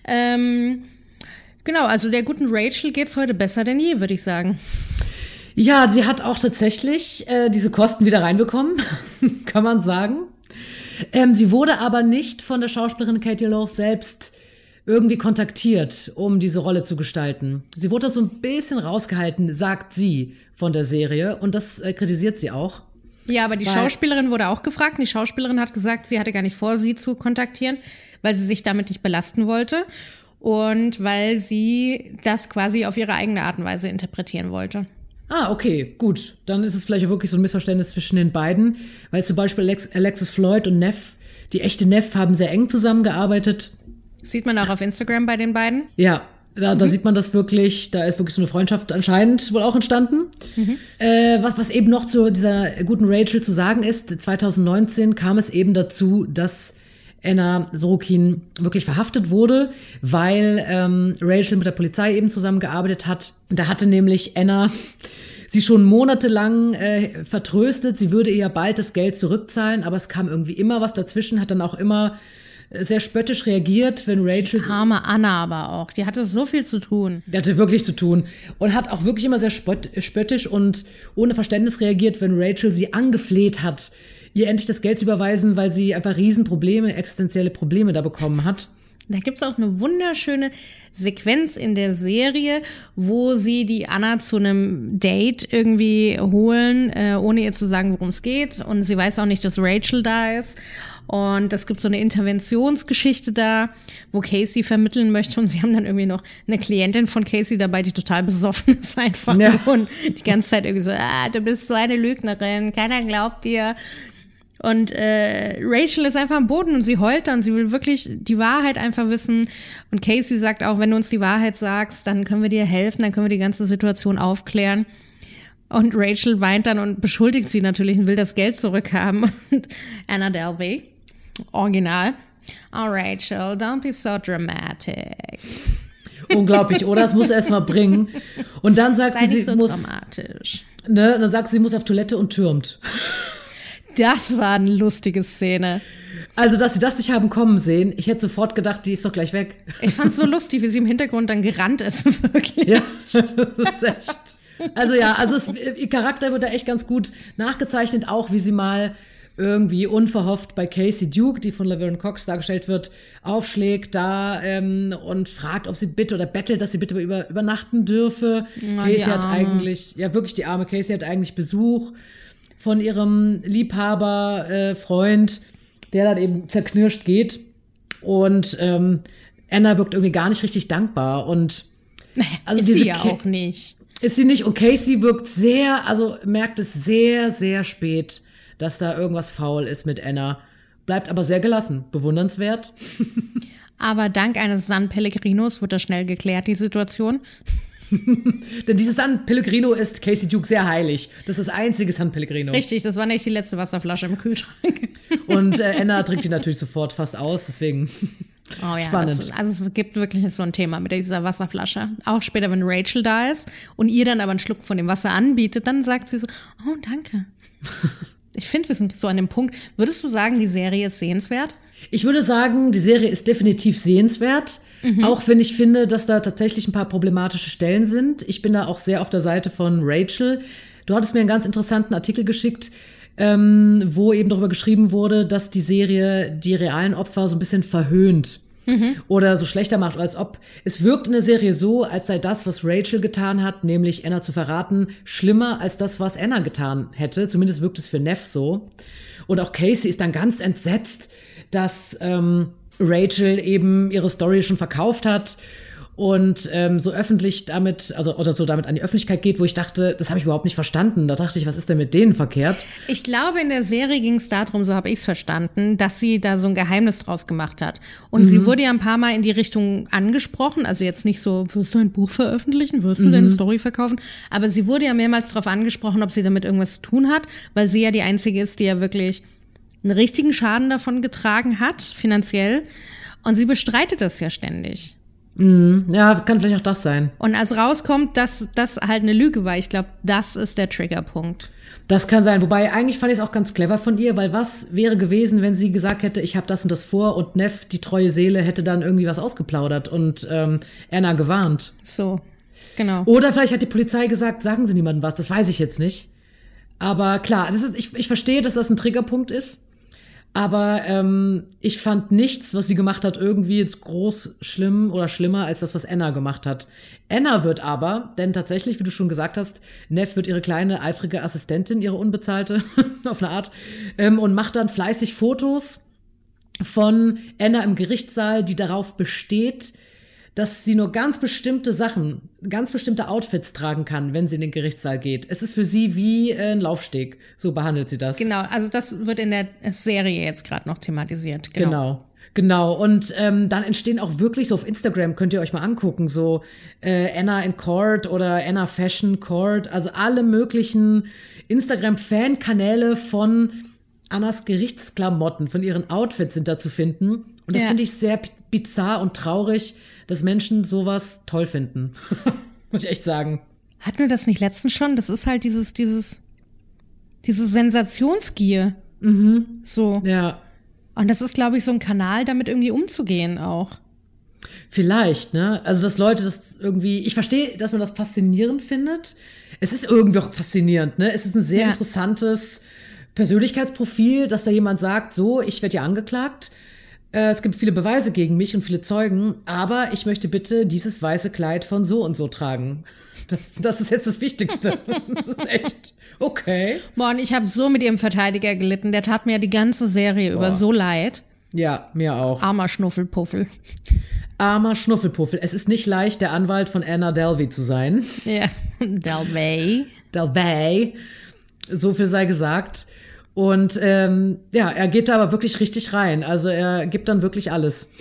Genau, also der guten Rachel geht's heute besser denn je, würde ich sagen. Ja, sie hat auch tatsächlich diese Kosten wieder reinbekommen, kann man sagen. Sie wurde aber nicht von der Schauspielerin Katie Love selbst irgendwie kontaktiert, um diese Rolle zu gestalten. Sie wurde so ein bisschen rausgehalten, sagt sie, von der Serie. Und das kritisiert sie auch. Ja, aber die Schauspielerin wurde auch gefragt. Die Schauspielerin hat gesagt, sie hatte gar nicht vor, sie zu kontaktieren, weil sie sich damit nicht belasten wollte. Und weil sie das quasi auf ihre eigene Art und Weise interpretieren wollte. Ah, okay, gut. Dann ist es vielleicht auch wirklich so ein Missverständnis zwischen den beiden. Weil zum Beispiel Alexis Floyd und Neff, die echte Neff, haben sehr eng zusammengearbeitet. Sieht man auch auf Instagram bei den beiden? Ja, da sieht man das wirklich. Da ist wirklich so eine Freundschaft anscheinend wohl auch entstanden. Was eben noch zu dieser guten Rachel zu sagen ist, 2019 kam es eben dazu, dass Anna Sorokin wirklich verhaftet wurde, weil Rachel mit der Polizei eben zusammengearbeitet hat. Da hatte nämlich Anna sie schon monatelang vertröstet, sie würde ihr bald das Geld zurückzahlen, aber es kam irgendwie immer was dazwischen, hat dann auch immer sehr spöttisch reagiert, wenn Rachel... Die arme Anna aber auch, die hatte so viel zu tun. Die hatte wirklich zu tun und hat auch wirklich immer sehr spöttisch und ohne Verständnis reagiert, wenn Rachel sie angefleht hat, ihr endlich das Geld zu überweisen, weil sie einfach Riesenprobleme, existenzielle Probleme da bekommen hat. Da gibt's auch eine wunderschöne Sequenz in der Serie, wo sie die Anna zu einem Date irgendwie holen, ohne ihr zu sagen, worum es geht. Und sie weiß auch nicht, dass Rachel da ist. Und es gibt so eine Interventionsgeschichte da, wo Casey vermitteln möchte. Und sie haben dann irgendwie noch eine Klientin von Casey dabei, die total besoffen ist einfach. Ja. Und die ganze Zeit irgendwie so, du bist so eine Lügnerin, keiner glaubt dir. Und Rachel ist einfach am Boden und sie heult dann. Sie will wirklich die Wahrheit einfach wissen. Und Casey sagt auch, wenn du uns die Wahrheit sagst, dann können wir dir helfen, dann können wir die ganze Situation aufklären. Und Rachel weint dann und beschuldigt sie natürlich und will das Geld zurückhaben. Und Anna Delvey, original. Oh, Rachel, don't be so dramatic. Unglaublich, oder? Das muss er erst mal bringen. Und dann sagt sie so muss... dramatisch. Ne, dann sagt sie muss auf Toilette und türmt. Das war eine lustige Szene. Also, dass sie das nicht haben kommen sehen, ich hätte sofort gedacht, die ist doch gleich weg. Ich fand's so lustig, wie sie im Hintergrund dann gerannt ist, wirklich. Ja, das ist echt. Also ja, ihr Charakter wird da echt ganz gut nachgezeichnet, auch wie sie mal irgendwie unverhofft bei Casey Duke, die von Laverne Cox dargestellt wird, aufschlägt da und fragt, ob sie bitte oder bettelt, dass sie bitte übernachten dürfe. Ja, Casey hat eigentlich, ja wirklich die arme Casey hat eigentlich Besuch von ihrem Liebhaber, Freund, der dann eben zerknirscht geht. Und Anna wirkt irgendwie gar nicht richtig dankbar. Und also ist sie ja auch nicht. Ist sie nicht. Und Casey wirkt merkt es sehr, sehr spät, dass da irgendwas faul ist mit Anna. Bleibt aber sehr gelassen. Bewundernswert. Aber dank eines San Pellegrinos wird das schnell geklärt, die Situation. Denn dieses San Pellegrino ist Casey Duke sehr heilig. Das ist das einzige San Pellegrino. Richtig, das war nicht die letzte Wasserflasche im Kühlschrank. Und Anna trinkt die natürlich sofort fast aus, deswegen spannend. Also es gibt wirklich so ein Thema mit dieser Wasserflasche. Auch später, wenn Rachel da ist und ihr dann aber einen Schluck von dem Wasser anbietet, dann sagt sie so, oh, danke. Ich finde, wir sind so an dem Punkt. Würdest du sagen, die Serie ist sehenswert? Ich würde sagen, die Serie ist definitiv sehenswert. Auch wenn ich finde, dass da tatsächlich ein paar problematische Stellen sind. Ich bin da auch sehr auf der Seite von Rachel. Du hattest mir einen ganz interessanten Artikel geschickt, wo eben darüber geschrieben wurde, dass die Serie die realen Opfer so ein bisschen verhöhnt oder so schlechter macht, als ob es wirkt in der Serie so, als sei das, was Rachel getan hat, nämlich Anna zu verraten, schlimmer als das, was Anna getan hätte. Zumindest wirkt es für Neff so. Und auch Casey ist dann ganz entsetzt, dass Rachel eben ihre Story schon verkauft hat und so öffentlich damit, damit an die Öffentlichkeit geht, wo ich dachte, das habe ich überhaupt nicht verstanden. Da dachte ich, was ist denn mit denen verkehrt? Ich glaube, in der Serie ging es darum, so habe ich es verstanden, dass sie da so ein Geheimnis draus gemacht hat. Und sie wurde ja ein paar Mal in die Richtung angesprochen, also jetzt nicht so, wirst du ein Buch veröffentlichen, wirst du deine Story verkaufen? Aber sie wurde ja mehrmals darauf angesprochen, ob sie damit irgendwas zu tun hat, weil sie ja die Einzige ist, die ja wirklich einen richtigen Schaden davon getragen hat, finanziell. Und sie bestreitet das ja ständig. Ja, kann vielleicht auch das sein. Und als rauskommt, dass das halt eine Lüge war, ich glaube, das ist der Triggerpunkt. Das kann sein. Wobei, eigentlich fand ich es auch ganz clever von ihr, weil was wäre gewesen, wenn sie gesagt hätte, ich habe das und das vor und Neff, die treue Seele, hätte dann irgendwie was ausgeplaudert und Anna gewarnt. So, genau. Oder vielleicht hat die Polizei gesagt, sagen Sie niemandem was. Das weiß ich jetzt nicht. Aber klar, ich verstehe, dass das ein Triggerpunkt ist. Aber ich fand nichts, was sie gemacht hat, irgendwie jetzt groß schlimm oder schlimmer als das, was Anna gemacht hat. Anna wird aber, denn tatsächlich, wie du schon gesagt hast, Nev wird ihre kleine, eifrige Assistentin, ihre unbezahlte, auf eine Art, und macht dann fleißig Fotos von Anna im Gerichtssaal, die darauf besteht, dass sie nur ganz bestimmte Sachen, ganz bestimmte Outfits tragen kann, wenn sie in den Gerichtssaal geht. Es ist für sie wie ein Laufsteg. So behandelt sie das. Genau, also das wird in der Serie jetzt gerade noch thematisiert. Genau. Und dann entstehen auch wirklich so auf Instagram, könnt ihr euch mal angucken, so Anna in Court oder Anna Fashion Court, also alle möglichen Instagram-Fan-Kanäle von Annas Gerichtsklamotten, von ihren Outfits sind da zu finden. Und das finde ich sehr bizarr und traurig, dass Menschen sowas toll finden. Muss ich echt sagen. Hatten wir das nicht letztens schon? Das ist halt diese Sensationsgier. So. Ja. Und das ist, glaube ich, so ein Kanal, damit irgendwie umzugehen auch. Vielleicht, ne? Also, dass Leute das irgendwie, ich verstehe, dass man das faszinierend findet. Es ist irgendwie auch faszinierend, ne? Es ist ein sehr interessantes Persönlichkeitsprofil, dass da jemand sagt, so, ich werde ja angeklagt. Es gibt viele Beweise gegen mich und viele Zeugen, aber ich möchte bitte dieses weiße Kleid von so und so tragen. Das ist jetzt das Wichtigste. Das ist echt okay. Boah, und ich habe so mit ihrem Verteidiger gelitten. Der tat mir ja die ganze Serie über so leid. Ja, mir auch. Armer Schnuffelpuffel. Armer Schnuffelpuffel. Es ist nicht leicht, der Anwalt von Anna Delvey zu sein. Ja, Delvey. So viel sei gesagt. Und er geht da aber wirklich richtig rein. Also er gibt dann wirklich alles.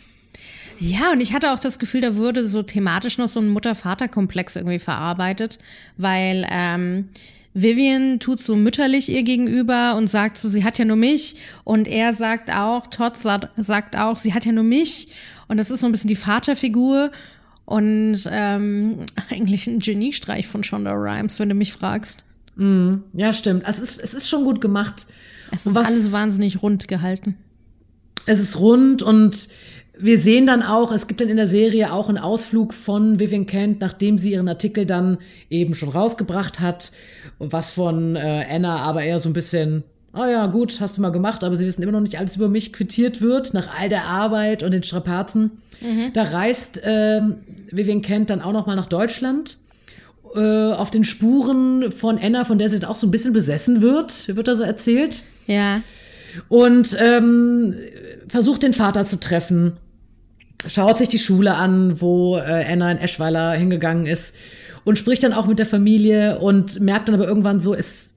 Ja, und ich hatte auch das Gefühl, da würde so thematisch noch so ein Mutter-Vater-Komplex irgendwie verarbeitet, weil Vivian tut so mütterlich ihr gegenüber und sagt so, sie hat ja nur mich. Und er sagt auch, Todd sagt auch, sie hat ja nur mich. Und das ist so ein bisschen die Vaterfigur. Und eigentlich ein Geniestreich von Shonda Rhimes, wenn du mich fragst. Ja, stimmt. Es ist schon gut gemacht. Es ist alles wahnsinnig rund gehalten. Es ist rund und wir sehen dann auch, es gibt dann in der Serie auch einen Ausflug von Vivian Kent, nachdem sie ihren Artikel dann eben schon rausgebracht hat, was von Anna aber eher so ein bisschen, ja gut, hast du mal gemacht, aber sie wissen immer noch nicht alles über mich, quittiert wird, nach all der Arbeit und den Strapazen. Da reist Vivian Kent dann auch noch mal nach Deutschland, auf den Spuren von Anna, von der sie dann auch so ein bisschen besessen wird da so erzählt. Ja. Und versucht den Vater zu treffen, schaut sich die Schule an, wo Anna in Eschweiler hingegangen ist und spricht dann auch mit der Familie und merkt dann aber irgendwann so,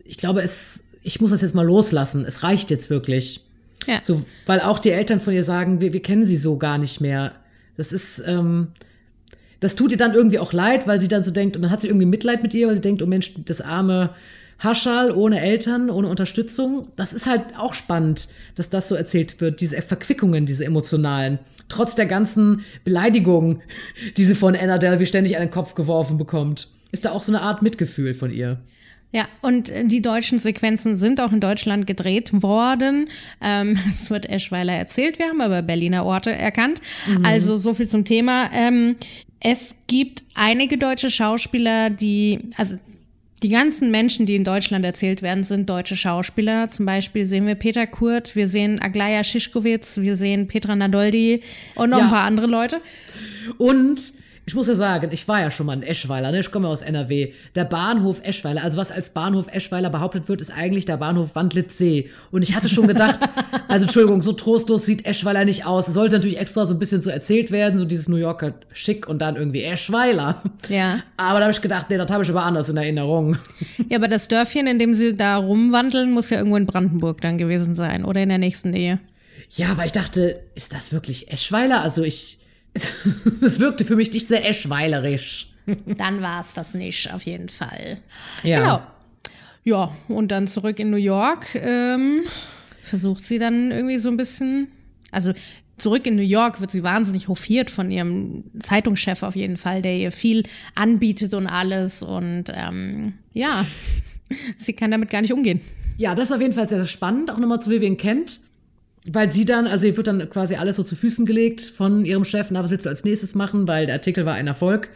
ich muss das jetzt mal loslassen, es reicht jetzt wirklich. Ja. So, weil auch die Eltern von ihr sagen, wir kennen sie so gar nicht mehr. Das ist, das tut ihr dann irgendwie auch leid, weil sie dann so denkt, und dann hat sie irgendwie Mitleid mit ihr, weil sie denkt, oh Mensch, das arme Haschal ohne Eltern, ohne Unterstützung. Das ist halt auch spannend, dass das so erzählt wird, diese Verquickungen, diese emotionalen. Trotz der ganzen Beleidigungen, die sie von Anna Delvey ständig an den Kopf geworfen bekommt, ist da auch so eine Art Mitgefühl von ihr. Ja, und die deutschen Sequenzen sind auch in Deutschland gedreht worden. Es wird Eschweiler erzählt, wir haben aber Berliner Orte erkannt. Also so viel zum Thema. Es gibt einige deutsche Schauspieler, die ganzen Menschen, die in Deutschland erzählt werden, sind deutsche Schauspieler. Zum Beispiel sehen wir Peter Kurt, wir sehen Aglaya Schischkowitz, wir sehen Petra Nadoldy und noch ein paar andere Leute. Und ich muss ja sagen, ich war ja schon mal in Eschweiler, ne? Ich komme aus NRW. Der Bahnhof Eschweiler, also was als Bahnhof Eschweiler behauptet wird, ist eigentlich der Bahnhof Wandlitzsee. Und ich hatte schon gedacht, also Entschuldigung, so trostlos sieht Eschweiler nicht aus. Es sollte natürlich extra so ein bisschen so erzählt werden, so dieses New Yorker Schick und dann irgendwie Eschweiler. Ja. Aber da habe ich gedacht, nee, das habe ich aber anders in Erinnerung. Ja, aber das Dörfchen, in dem sie da rumwandeln, muss ja irgendwo in Brandenburg dann gewesen sein oder in der nächsten Nähe. Ja, weil ich dachte, ist das wirklich Eschweiler? Also das wirkte für mich nicht sehr eschweilerisch. Dann war es das nicht, auf jeden Fall. Ja. Genau. Ja, und dann zurück in New York versucht sie dann irgendwie so ein bisschen, also zurück in New York wird sie wahnsinnig hofiert von ihrem Zeitungschef auf jeden Fall, der ihr viel anbietet und alles und sie kann damit gar nicht umgehen. Ja, das ist auf jeden Fall sehr spannend, auch nochmal zu Vivian Kent. Weil sie dann, also ihr wird dann quasi alles so zu Füßen gelegt von ihrem Chef, was willst du als nächstes machen, weil der Artikel war ein Erfolg.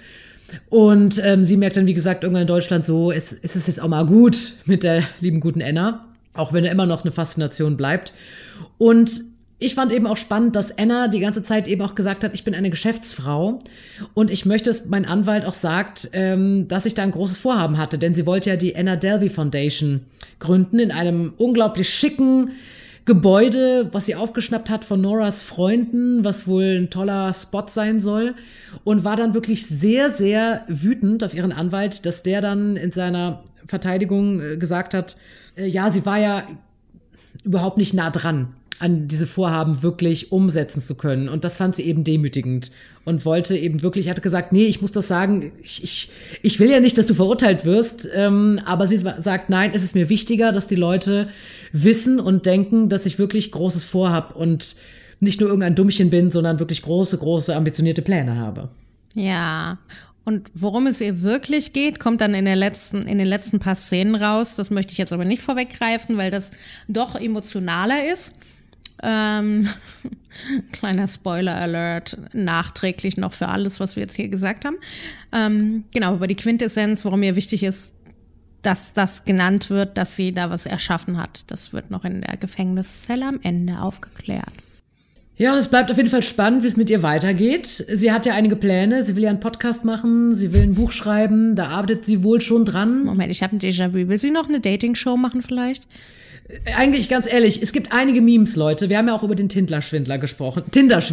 Und sie merkt dann, wie gesagt, irgendwann in Deutschland so, es ist jetzt auch mal gut mit der lieben guten Anna. auch wenn er immer noch eine Faszination bleibt. Und ich fand eben auch spannend, dass Anna die ganze Zeit eben auch gesagt hat, ich bin eine Geschäftsfrau und ich möchte, dass mein Anwalt auch sagt, dass ich da ein großes Vorhaben hatte, denn sie wollte ja die Anna Delvey Foundation gründen in einem unglaublich schicken Gebäude, was sie aufgeschnappt hat von Noras Freunden, was wohl ein toller Spot sein soll, und war dann wirklich sehr, sehr wütend auf ihren Anwalt, dass der dann in seiner Verteidigung gesagt hat, ja, sie war ja überhaupt nicht nah dran an diese Vorhaben wirklich umsetzen zu können. Und das fand sie eben demütigend und wollte eben wirklich, hatte gesagt, nee, ich muss das sagen, ich will ja nicht, dass du verurteilt wirst, aber sie sagt, nein, es ist mir wichtiger, dass die Leute wissen und denken, dass ich wirklich Großes vorhab und nicht nur irgendein Dummchen bin, sondern wirklich große, große, ambitionierte Pläne habe. Ja, und worum es ihr wirklich geht, kommt dann in den letzten paar Szenen raus. Das möchte ich jetzt aber nicht vorweggreifen, weil das doch emotionaler ist. Kleiner Spoiler-Alert, nachträglich noch für alles, was wir jetzt hier gesagt haben. Genau, aber die Quintessenz, warum ihr wichtig ist, dass das genannt wird, dass sie da was erschaffen hat, das wird noch in der Gefängniszelle am Ende aufgeklärt. Ja, und es bleibt auf jeden Fall spannend, wie es mit ihr weitergeht. Sie hat ja einige Pläne. Sie will ja einen Podcast machen, sie will ein Buch schreiben, da arbeitet sie wohl schon dran. Moment, ich habe ein Déjà-vu. Will sie noch eine Dating-Show machen vielleicht? Eigentlich, ganz ehrlich, es gibt einige Memes, Leute. Wir haben ja auch über den Tinderschwindler gesprochen. In einer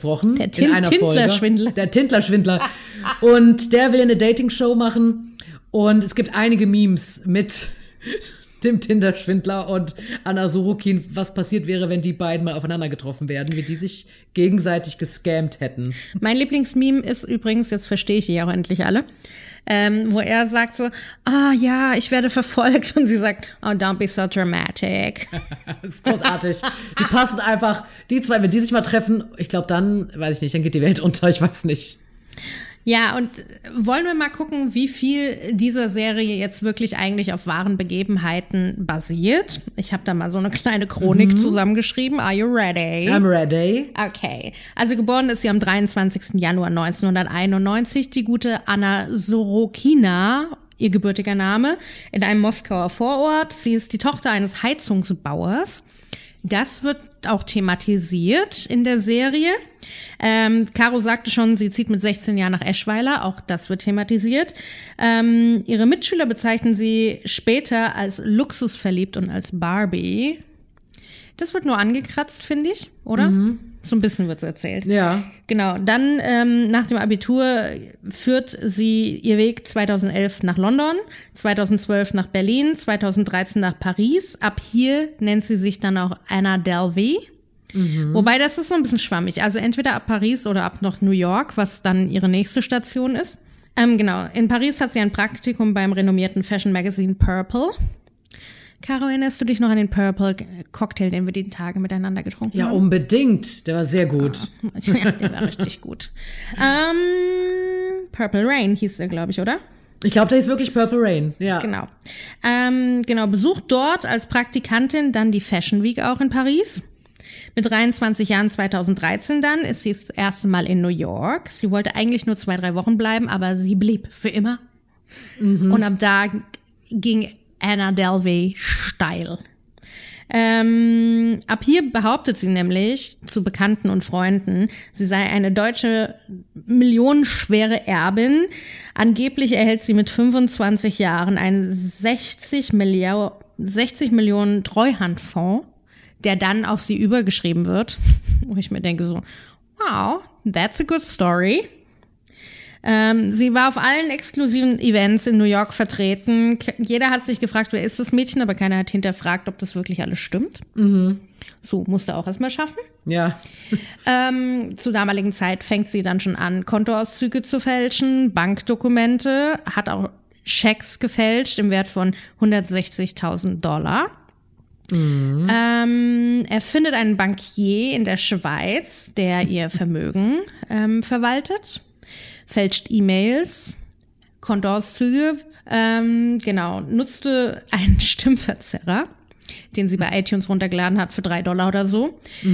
Folge. Der Tinderschwindler. Und der will eine Dating-Show machen. Und es gibt einige Memes mit dem Tinderschwindler und Anna Sorokin, was passiert wäre, wenn die beiden mal aufeinander getroffen werden, wie die sich gegenseitig gescammt hätten. Mein Lieblingsmeme ist übrigens, jetzt verstehe ich die auch endlich alle, wo er sagt so, ja, ich werde verfolgt, und sie sagt, oh, don't be so dramatic. Das ist großartig. Die passen einfach, die zwei, wenn die sich mal treffen, ich glaube dann, weiß ich nicht, dann geht die Welt unter, ich weiß nicht. Ja, und wollen wir mal gucken, wie viel dieser Serie jetzt wirklich eigentlich auf wahren Begebenheiten basiert? Ich habe da mal so eine kleine Chronik zusammengeschrieben. Are you ready? I'm ready. Okay. Also geboren ist sie am 23. Januar 1991, die gute Anna Sorokina, ihr gebürtiger Name, in einem Moskauer Vorort. Sie ist die Tochter eines Heizungsbauers. Das wird auch thematisiert in der Serie. Caro sagte schon, sie zieht mit 16 Jahren nach Eschweiler. Auch das wird thematisiert. Ihre Mitschüler bezeichnen sie später als luxusverliebt und als Barbie. Das wird nur angekratzt, finde ich, oder? So ein bisschen wird's erzählt. Ja. Genau. Dann nach dem Abitur führt sie ihr Weg 2011 nach London, 2012 nach Berlin, 2013 nach Paris. Ab hier nennt sie sich dann auch Anna Delvey. Wobei, das ist so ein bisschen schwammig. Also entweder ab Paris oder ab noch New York, was dann ihre nächste Station ist. Genau. In Paris hat sie ein Praktikum beim renommierten Fashion Magazine Purple. Caro, erinnerst du dich noch an den Purple-Cocktail, den wir die Tage miteinander getrunken haben? Ja, unbedingt. Der war sehr gut. Ja, der war richtig gut. Purple Rain hieß der, glaube ich, oder? Ich glaube, der hieß wirklich Purple Rain, ja. Genau. Genau, besucht dort als Praktikantin dann die Fashion Week auch in Paris. Mit 23 Jahren 2013 dann ist sie das erste Mal in New York. Sie wollte eigentlich nur 2-3 Wochen bleiben, aber sie blieb für immer. Und ab da ging Anna Delvey steil. Ab hier behauptet sie nämlich zu Bekannten und Freunden, sie sei eine deutsche millionenschwere Erbin. Angeblich erhält sie mit 25 Jahren einen 60 Millionen Treuhandfonds, der dann auf sie übergeschrieben wird. Wo ich mir denke so, wow, that's a good story. Sie war auf allen exklusiven Events in New York vertreten. Jeder hat sich gefragt, wer ist das Mädchen, aber keiner hat hinterfragt, ob das wirklich alles stimmt. So, musste auch erstmal schaffen. Ja. Zur damaligen Zeit fängt sie dann schon an, Kontoauszüge zu fälschen, Bankdokumente, hat auch Schecks gefälscht im Wert von $160.000. Er findet einen Bankier in der Schweiz, der ihr Vermögen verwaltet. Fälscht E-Mails, Kontoauszüge, genau, nutzte einen Stimmverzerrer, den sie bei iTunes runtergeladen hat für $3 oder so,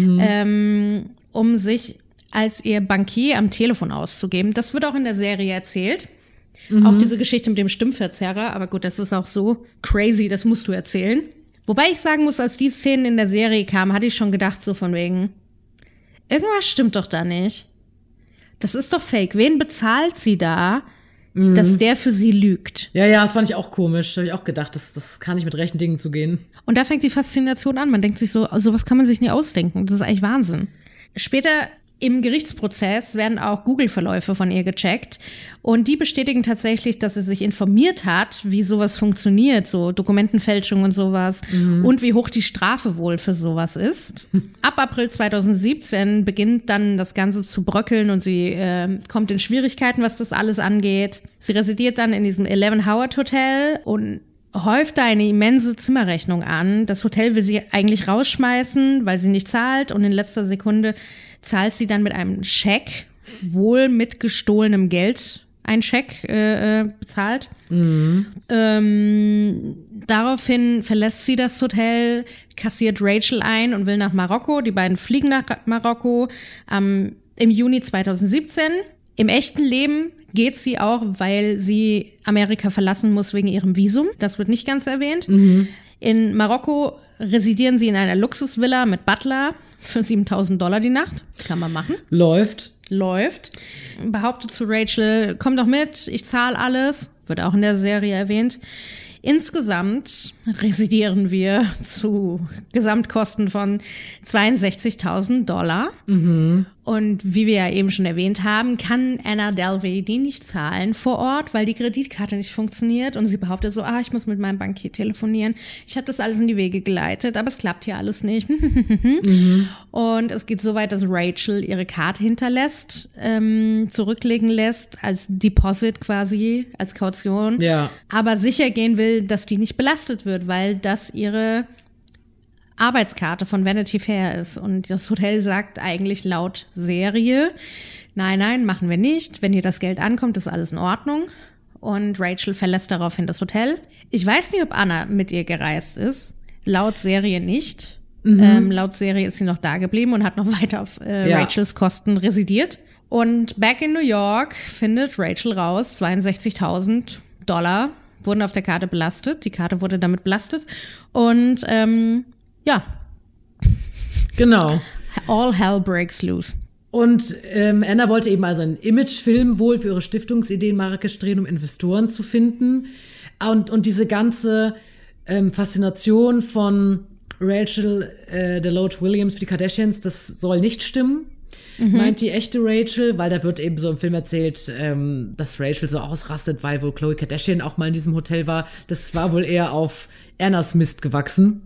um sich als ihr Bankier am Telefon auszugeben. Das wird auch in der Serie erzählt. Auch diese Geschichte mit dem Stimmverzerrer, aber gut, das ist auch so crazy, das musst du erzählen. Wobei ich sagen muss, als die Szenen in der Serie kamen, hatte ich schon gedacht, so von wegen, irgendwas stimmt doch da nicht. Das ist doch fake. Wen bezahlt sie da, dass der für sie lügt? Ja, das fand ich auch komisch. Da habe ich auch gedacht, das kann nicht mit rechten Dingen zugehen. Und da fängt die Faszination an. Man denkt sich so, sowas kann man sich nie ausdenken. Das ist eigentlich Wahnsinn. Später im Gerichtsprozess werden auch Google-Verläufe von ihr gecheckt. Und die bestätigen tatsächlich, dass sie sich informiert hat, wie sowas funktioniert, so Dokumentenfälschung und sowas. Und wie hoch die Strafe wohl für sowas ist. Ab April 2017 beginnt dann das Ganze zu bröckeln und sie kommt in Schwierigkeiten, was das alles angeht. Sie residiert dann in diesem 11 Howard Hotel und häuft da eine immense Zimmerrechnung an. Das Hotel will sie eigentlich rausschmeißen, weil sie nicht zahlt. Und in letzter Sekunde zahlt sie dann mit einem Scheck, wohl mit gestohlenem Geld, ein Scheck bezahlt. Daraufhin verlässt sie das Hotel, kassiert Rachel ein und will nach Marokko. Die beiden fliegen nach Marokko im Juni 2017. Im echten Leben geht sie auch, weil sie Amerika verlassen muss wegen ihrem Visum. Das wird nicht ganz erwähnt. In Marokko residieren sie in einer Luxusvilla mit Butler für $7.000 die Nacht. Kann man machen. Läuft. Behauptet zu Rachel, komm doch mit, ich zahle alles. Wird auch in der Serie erwähnt. Insgesamt residieren wir zu Gesamtkosten von $62.000. Und wie wir ja eben schon erwähnt haben, kann Anna Delvey die nicht zahlen vor Ort, weil die Kreditkarte nicht funktioniert. Und sie behauptet so, ich muss mit meinem Bankier telefonieren. Ich habe das alles in die Wege geleitet, aber es klappt hier alles nicht. Und es geht so weit, dass Rachel ihre Karte hinterlässt, zurücklegen lässt, als Deposit quasi, als Kaution. Ja. Aber sicher gehen will, dass die nicht belastet wird, weil das ihre Arbeitskarte von Vanity Fair ist. Und das Hotel sagt eigentlich laut Serie, nein, machen wir nicht. Wenn ihr das Geld ankommt, ist alles in Ordnung. Und Rachel verlässt daraufhin das Hotel. Ich weiß nicht, ob Anna mit ihr gereist ist. Laut Serie nicht. Laut Serie ist sie noch da geblieben und hat noch weiter auf Rachels Kosten residiert. Und back in New York findet Rachel raus, $62.000 wurden auf der Karte belastet. Die Karte wurde damit belastet. Und Genau. All hell breaks loose. Und Anna wollte eben also einen Imagefilm wohl für ihre Stiftungsideen Marrakesch drehen, um Investoren zu finden. Und diese ganze Faszination von Rachel Deloach Williams für die Kardashians, das soll nicht stimmen, meint die echte Rachel, weil da wird eben so im Film erzählt, dass Rachel so ausrastet, weil wohl Khloe Kardashian auch mal in diesem Hotel war. Das war wohl eher auf Annas Mist gewachsen.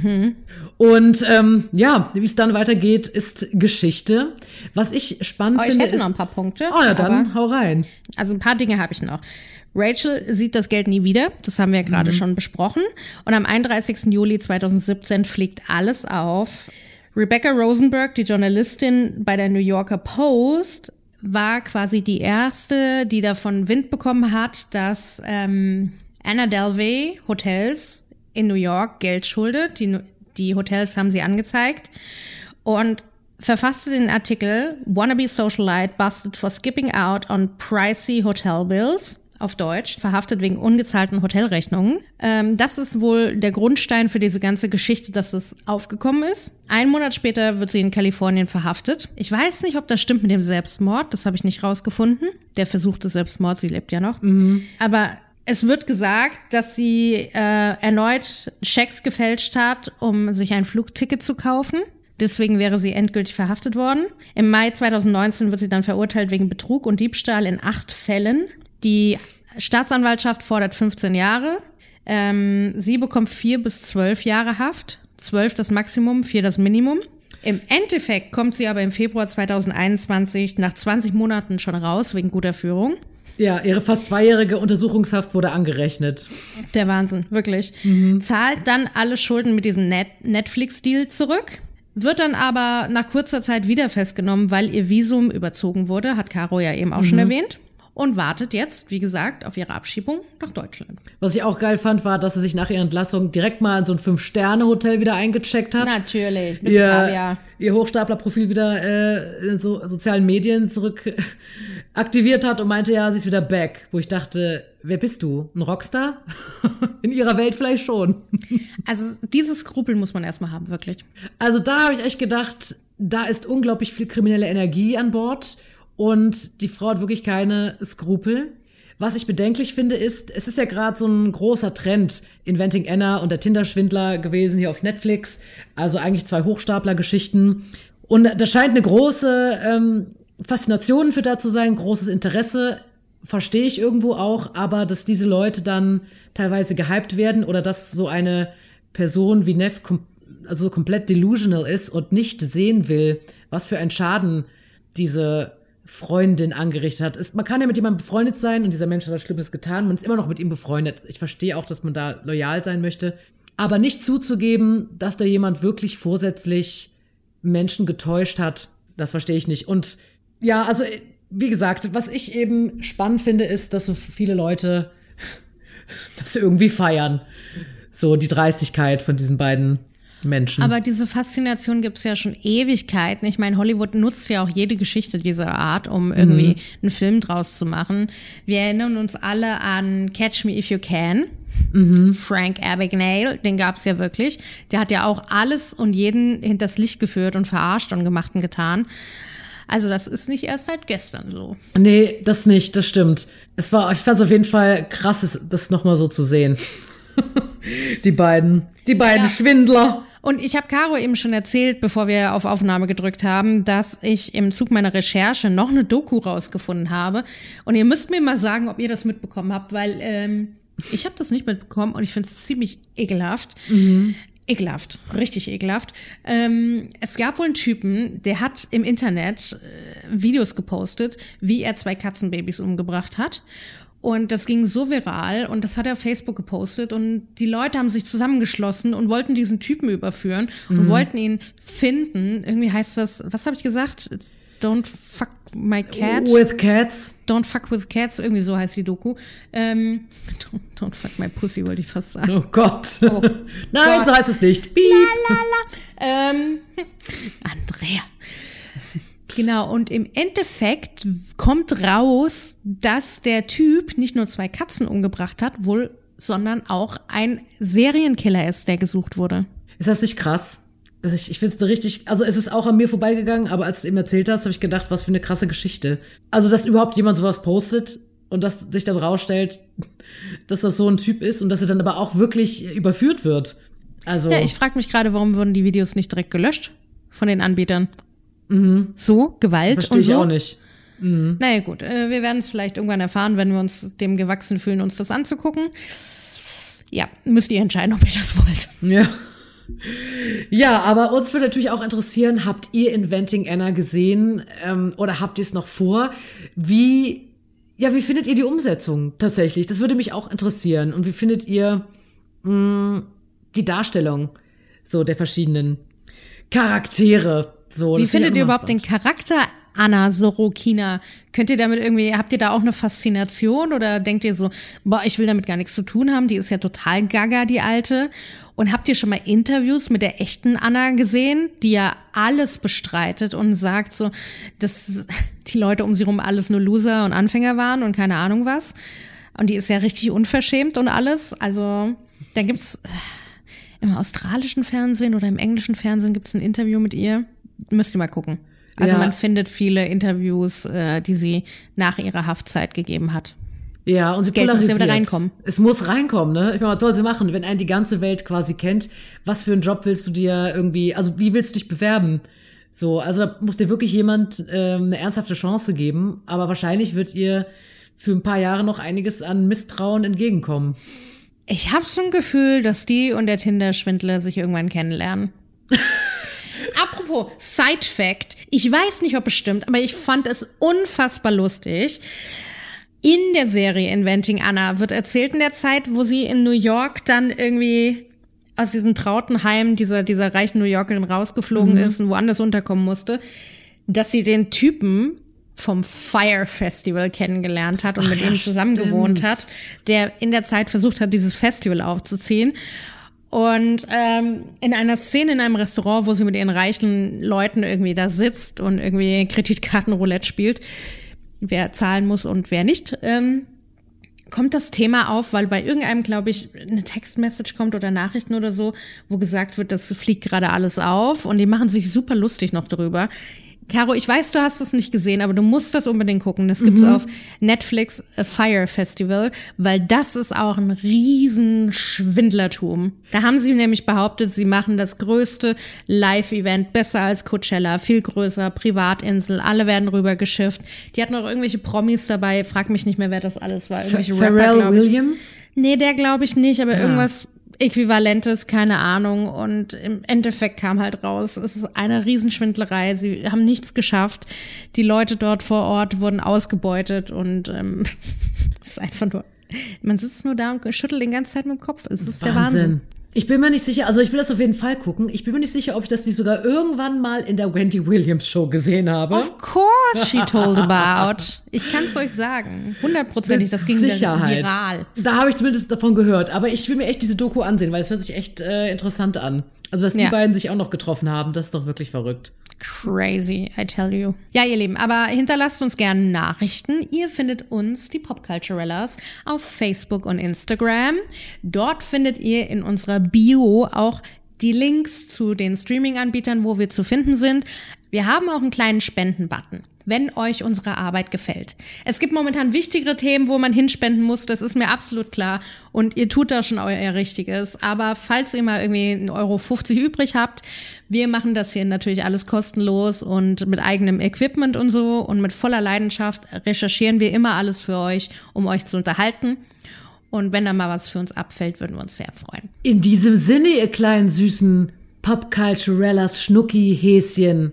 Und wie es dann weitergeht, ist Geschichte. Was ich spannend finde, ich hätte noch ein paar Punkte. Oh ja, dann hau rein. Also ein paar Dinge habe ich noch. Rachel sieht das Geld nie wieder. Das haben wir ja gerade schon besprochen. Und am 31. Juli 2017 fliegt alles auf. Rebecca Rosenberg, die Journalistin bei der New Yorker Post, war quasi die erste, die davon Wind bekommen hat, dass Anna Delvey Hotels in New York Geld schuldet. Die Hotels haben sie angezeigt und verfasste den Artikel Wannabe Socialite busted for skipping out on pricey hotel bills. Auf Deutsch, verhaftet wegen ungezahlten Hotelrechnungen. Das ist wohl der Grundstein für diese ganze Geschichte, dass es aufgekommen ist. 1 Monat später wird sie in Kalifornien verhaftet. Ich weiß nicht, ob das stimmt mit dem Selbstmord. Das habe ich nicht rausgefunden. Der versuchte Selbstmord, sie lebt ja noch. Aber es wird gesagt, dass sie erneut Schecks gefälscht hat, um sich ein Flugticket zu kaufen. Deswegen wäre sie endgültig verhaftet worden. Im Mai 2019 wird sie dann verurteilt wegen Betrug und Diebstahl in 8 Fällen. Die Staatsanwaltschaft fordert 15 Jahre. Sie bekommt 4 bis 12 Jahre Haft. 12 das Maximum, 4 das Minimum. Im Endeffekt kommt sie aber im Februar 2021 nach 20 Monaten schon raus, wegen guter Führung. Ja, ihre fast 2-jährige Untersuchungshaft wurde angerechnet. Der Wahnsinn, wirklich. Zahlt dann alle Schulden mit diesem Netflix-Deal zurück. Wird dann aber nach kurzer Zeit wieder festgenommen, weil ihr Visum überzogen wurde, hat Caro ja eben auch schon erwähnt. und wartet jetzt, wie gesagt, auf ihre Abschiebung nach Deutschland. Was ich auch geil fand, war, dass sie sich nach ihrer Entlassung direkt mal in so ein 5-Sterne-Hotel wieder eingecheckt hat. Natürlich, bisschen Kaviar. Ihr Hochstapler-Profil wieder in so sozialen Medien zurück aktiviert hat und meinte, ja, sie ist wieder back. Wo ich dachte, wer bist du? Ein Rockstar? In ihrer Welt vielleicht schon. Also dieses Skrupel muss man erstmal haben, wirklich. Also da habe ich echt gedacht, da ist unglaublich viel kriminelle Energie an Bord und die Frau hat wirklich keine Skrupel. Was ich bedenklich finde ist, es ist ja gerade so ein großer Trend, Inventing Anna und der Tinder-Schwindler gewesen hier auf Netflix. Also eigentlich 2 Hochstapler-Geschichten. Und da scheint eine große Faszination für da zu sein, großes Interesse. Verstehe ich irgendwo auch, aber dass diese Leute dann teilweise gehypt werden oder dass so eine Person wie Neff also komplett delusional ist und nicht sehen will, was für einen Schaden diese Freundin angerichtet hat. Man kann ja mit jemandem befreundet sein und dieser Mensch hat was Schlimmes getan, man ist immer noch mit ihm befreundet. Ich verstehe auch, dass man da loyal sein möchte, aber nicht zuzugeben, dass da jemand wirklich vorsätzlich Menschen getäuscht hat, das verstehe ich nicht. Und ja, also wie gesagt, was ich eben spannend finde, ist, dass so viele Leute das irgendwie feiern. So die Dreistigkeit von diesen beiden Menschen. Aber diese Faszination gibt's ja schon Ewigkeiten. Ich meine, Hollywood nutzt ja auch jede Geschichte dieser Art, um irgendwie einen Film draus zu machen. Wir erinnern uns alle an Catch Me If You Can. Frank Abagnale, den gab's ja wirklich. Der hat ja auch alles und jeden hinters Licht geführt und verarscht und gemacht und getan. Also das ist nicht erst seit gestern so. Nee, das nicht, das stimmt. Ich fand es auf jeden Fall krass, das nochmal so zu sehen. Die beiden ja. Schwindler. Und ich habe Caro eben schon erzählt, bevor wir auf Aufnahme gedrückt haben, dass ich im Zug meiner Recherche noch eine Doku rausgefunden habe. Und ihr müsst mir mal sagen, ob ihr das mitbekommen habt, weil ich habe das nicht mitbekommen und ich finde es ziemlich ekelhaft. Ekelhaft, richtig ekelhaft. Es gab wohl einen Typen, der hat im Internet Videos gepostet, wie er 2 Katzenbabys umgebracht hat. Und das ging so viral und das hat er auf Facebook gepostet und die Leute haben sich zusammengeschlossen und wollten diesen Typen überführen und wollten ihn finden. Irgendwie heißt das, was habe ich gesagt? Don't fuck my cat. With cats. Don't fuck with cats, irgendwie so heißt die Doku. Don't fuck my pussy, wollte ich fast sagen. Oh Gott. Oh Nein, Gott. so heißt es nicht. Piep. Andrea. Genau, und im Endeffekt kommt raus, dass der Typ nicht nur 2 Katzen umgebracht hat, sondern auch ein Serienkiller ist, der gesucht wurde. Ist das nicht krass? Also ich finde es richtig, also es ist auch an mir vorbeigegangen, aber als du es eben erzählt hast, habe ich gedacht, was für eine krasse Geschichte. Also, dass überhaupt jemand sowas postet und dass sich dann rausstellt, dass das so ein Typ ist und dass er dann aber auch wirklich überführt wird. Also ja, ich frage mich gerade, warum wurden die Videos nicht direkt gelöscht von den Anbietern? So, Gewalt verstehe und so. ich auch nicht. Naja gut, wir werden es vielleicht irgendwann erfahren, wenn wir uns dem gewachsen fühlen, uns das anzugucken. Ja, müsst ihr entscheiden, ob ihr das wollt. Ja. Ja, aber uns würde natürlich auch interessieren, habt ihr Inventing Anna gesehen oder habt ihr es noch vor? Wie findet ihr die Umsetzung tatsächlich? Das würde mich auch interessieren. Und wie findet ihr die Darstellung so der verschiedenen Charaktere? So, wie findet ihr überhaupt den Charakter Anna Sorokina? Habt ihr da auch eine Faszination oder denkt ihr so, ich will damit gar nichts zu tun haben, die ist ja total gaga, die Alte? Und habt ihr schon mal Interviews mit der echten Anna gesehen, die ja alles bestreitet und sagt so, dass die Leute um sie rum alles nur Loser und Anfänger waren und keine Ahnung was? Und die ist ja richtig unverschämt und alles. Also da gibt's im australischen Fernsehen oder im englischen Fernsehen gibt's ein Interview mit ihr. Müsst ihr mal gucken. Also man findet viele Interviews, die sie nach ihrer Haftzeit gegeben hat. Ja, und das Geld muss ja wieder reinkommen. Es muss reinkommen, ne? Ich meine, was soll sie machen, wenn einen die ganze Welt quasi kennt? Was für einen Job willst du dir irgendwie, also wie willst du dich bewerben? So, also da muss dir wirklich jemand eine ernsthafte Chance geben. Aber wahrscheinlich wird ihr für ein paar Jahre noch einiges an Misstrauen entgegenkommen. Ich habe so ein Gefühl, dass die und der Tinder-Schwindler sich irgendwann kennenlernen. Apropos Side-Fact, ich weiß nicht, ob es stimmt, aber ich fand es unfassbar lustig. In der Serie Inventing Anna wird erzählt in der Zeit, wo sie in New York dann irgendwie aus diesem Trautenheim dieser reichen New Yorkerin rausgeflogen ist und woanders unterkommen musste, dass sie den Typen vom Fire Festival kennengelernt hat und mit ihm zusammen gewohnt hat, der in der Zeit versucht hat, dieses Festival aufzuziehen. Und in einer Szene in einem Restaurant, wo sie mit ihren reichen Leuten irgendwie da sitzt und irgendwie Kreditkartenroulette spielt, wer zahlen muss und wer nicht, kommt das Thema auf, weil bei irgendeinem, glaube ich, eine Textmessage kommt oder Nachrichten oder so, wo gesagt wird, das fliegt gerade alles auf und die machen sich super lustig noch drüber. Caro, ich weiß, du hast es nicht gesehen, aber du musst das unbedingt gucken. Das gibt's auf Netflix, Fire Festival, weil das ist auch ein riesen Schwindlertum. Da haben sie nämlich behauptet, sie machen das größte Live-Event, besser als Coachella, viel größer, Privatinsel, alle werden rübergeschifft. Die hatten auch irgendwelche Promis dabei, frag mich nicht mehr, wer das alles war. Irgendwelche Pharrell Rapper, Williams? Nee, der glaube ich nicht, aber irgendwas Äquivalentes, keine Ahnung. Und im Endeffekt kam halt raus, es ist eine Riesenschwindlerei. Sie haben nichts geschafft. Die Leute dort vor Ort wurden ausgebeutet und es ist einfach nur, man sitzt nur da und schüttelt die ganze Zeit mit dem Kopf. Es ist der Wahnsinn. Ich bin mir nicht sicher, also ich will das auf jeden Fall gucken. Ich bin mir nicht sicher, ob ich das nicht sogar irgendwann mal in der Wendy Williams Show gesehen habe. Of course she told about. Ich kann es euch sagen. 100%ig, das ging viral. Da habe ich zumindest davon gehört. Aber ich will mir echt diese Doku ansehen, weil es hört sich echt interessant an. Also, dass die beiden sich auch noch getroffen haben, das ist doch wirklich verrückt. Crazy, I tell you. Ja, ihr Lieben, aber hinterlasst uns gerne Nachrichten. Ihr findet uns, die Popculturellas, auf Facebook und Instagram. Dort findet ihr in unserer Bio auch die Links zu den Streaming-Anbietern, wo wir zu finden sind. Wir haben auch einen kleinen Spenden-Button, wenn euch unsere Arbeit gefällt. Es gibt momentan wichtigere Themen, wo man hinspenden muss, das ist mir absolut klar. Und ihr tut da schon euer Richtiges. Aber falls ihr mal irgendwie 1,50 Euro übrig habt, wir machen das hier natürlich alles kostenlos und mit eigenem Equipment und so. Und mit voller Leidenschaft recherchieren wir immer alles für euch, um euch zu unterhalten. Und wenn da mal was für uns abfällt, würden wir uns sehr freuen. In diesem Sinne, ihr kleinen süßen Popculturellas, Schnucki-Häschen.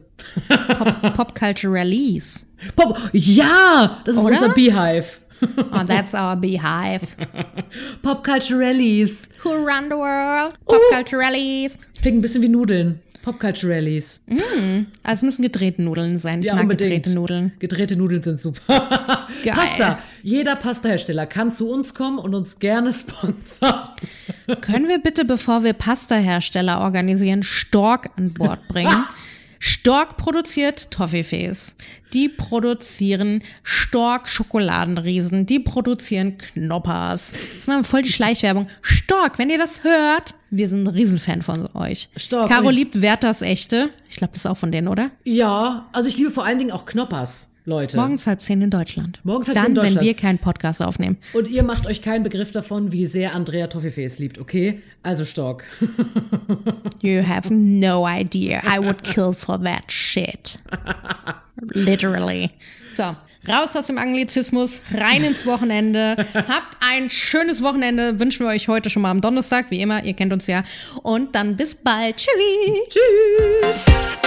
Popculturellies. Ja, das ist unser Beehive. Oh, that's our beehive. Popculturellies. Who run the world? Popculturellies. Klingt ein bisschen wie Nudeln. Popculturellies. Also es müssen gedrehte Nudeln sein. Ich mag unbedingt. gedrehte Nudeln. Gedrehte Nudeln sind super. Geil. Pasta. Jeder Pastahersteller kann zu uns kommen und uns gerne sponsern. Können wir bitte, bevor wir Pastahersteller organisieren, Stork an Bord bringen? Stork produziert Toffifees. Die produzieren Stork-Schokoladenriesen. Die produzieren Knoppers. Das machen wir voll die Schleichwerbung. Stork, wenn ihr das hört, wir sind ein Riesenfan von euch. Stork. Caro liebt Werthers Echte. Ich glaube, das ist auch von denen, oder? Ja, also ich liebe vor allen Dingen auch Knoppers, Leute. Morgens 9:30 in Deutschland. Morgens 9:30 Dann, in Deutschland. wenn wir keinen Podcast aufnehmen. Und ihr macht euch keinen Begriff davon, wie sehr Andrea Toffifees liebt, okay? Also Stork. You have no idea. I would kill for that shit. Literally. So, raus aus dem Anglizismus, rein ins Wochenende. Habt ein schönes Wochenende. Wünschen wir euch heute schon mal am Donnerstag, wie immer. Ihr kennt uns ja. Und dann bis bald. Tschüssi. Tschüss.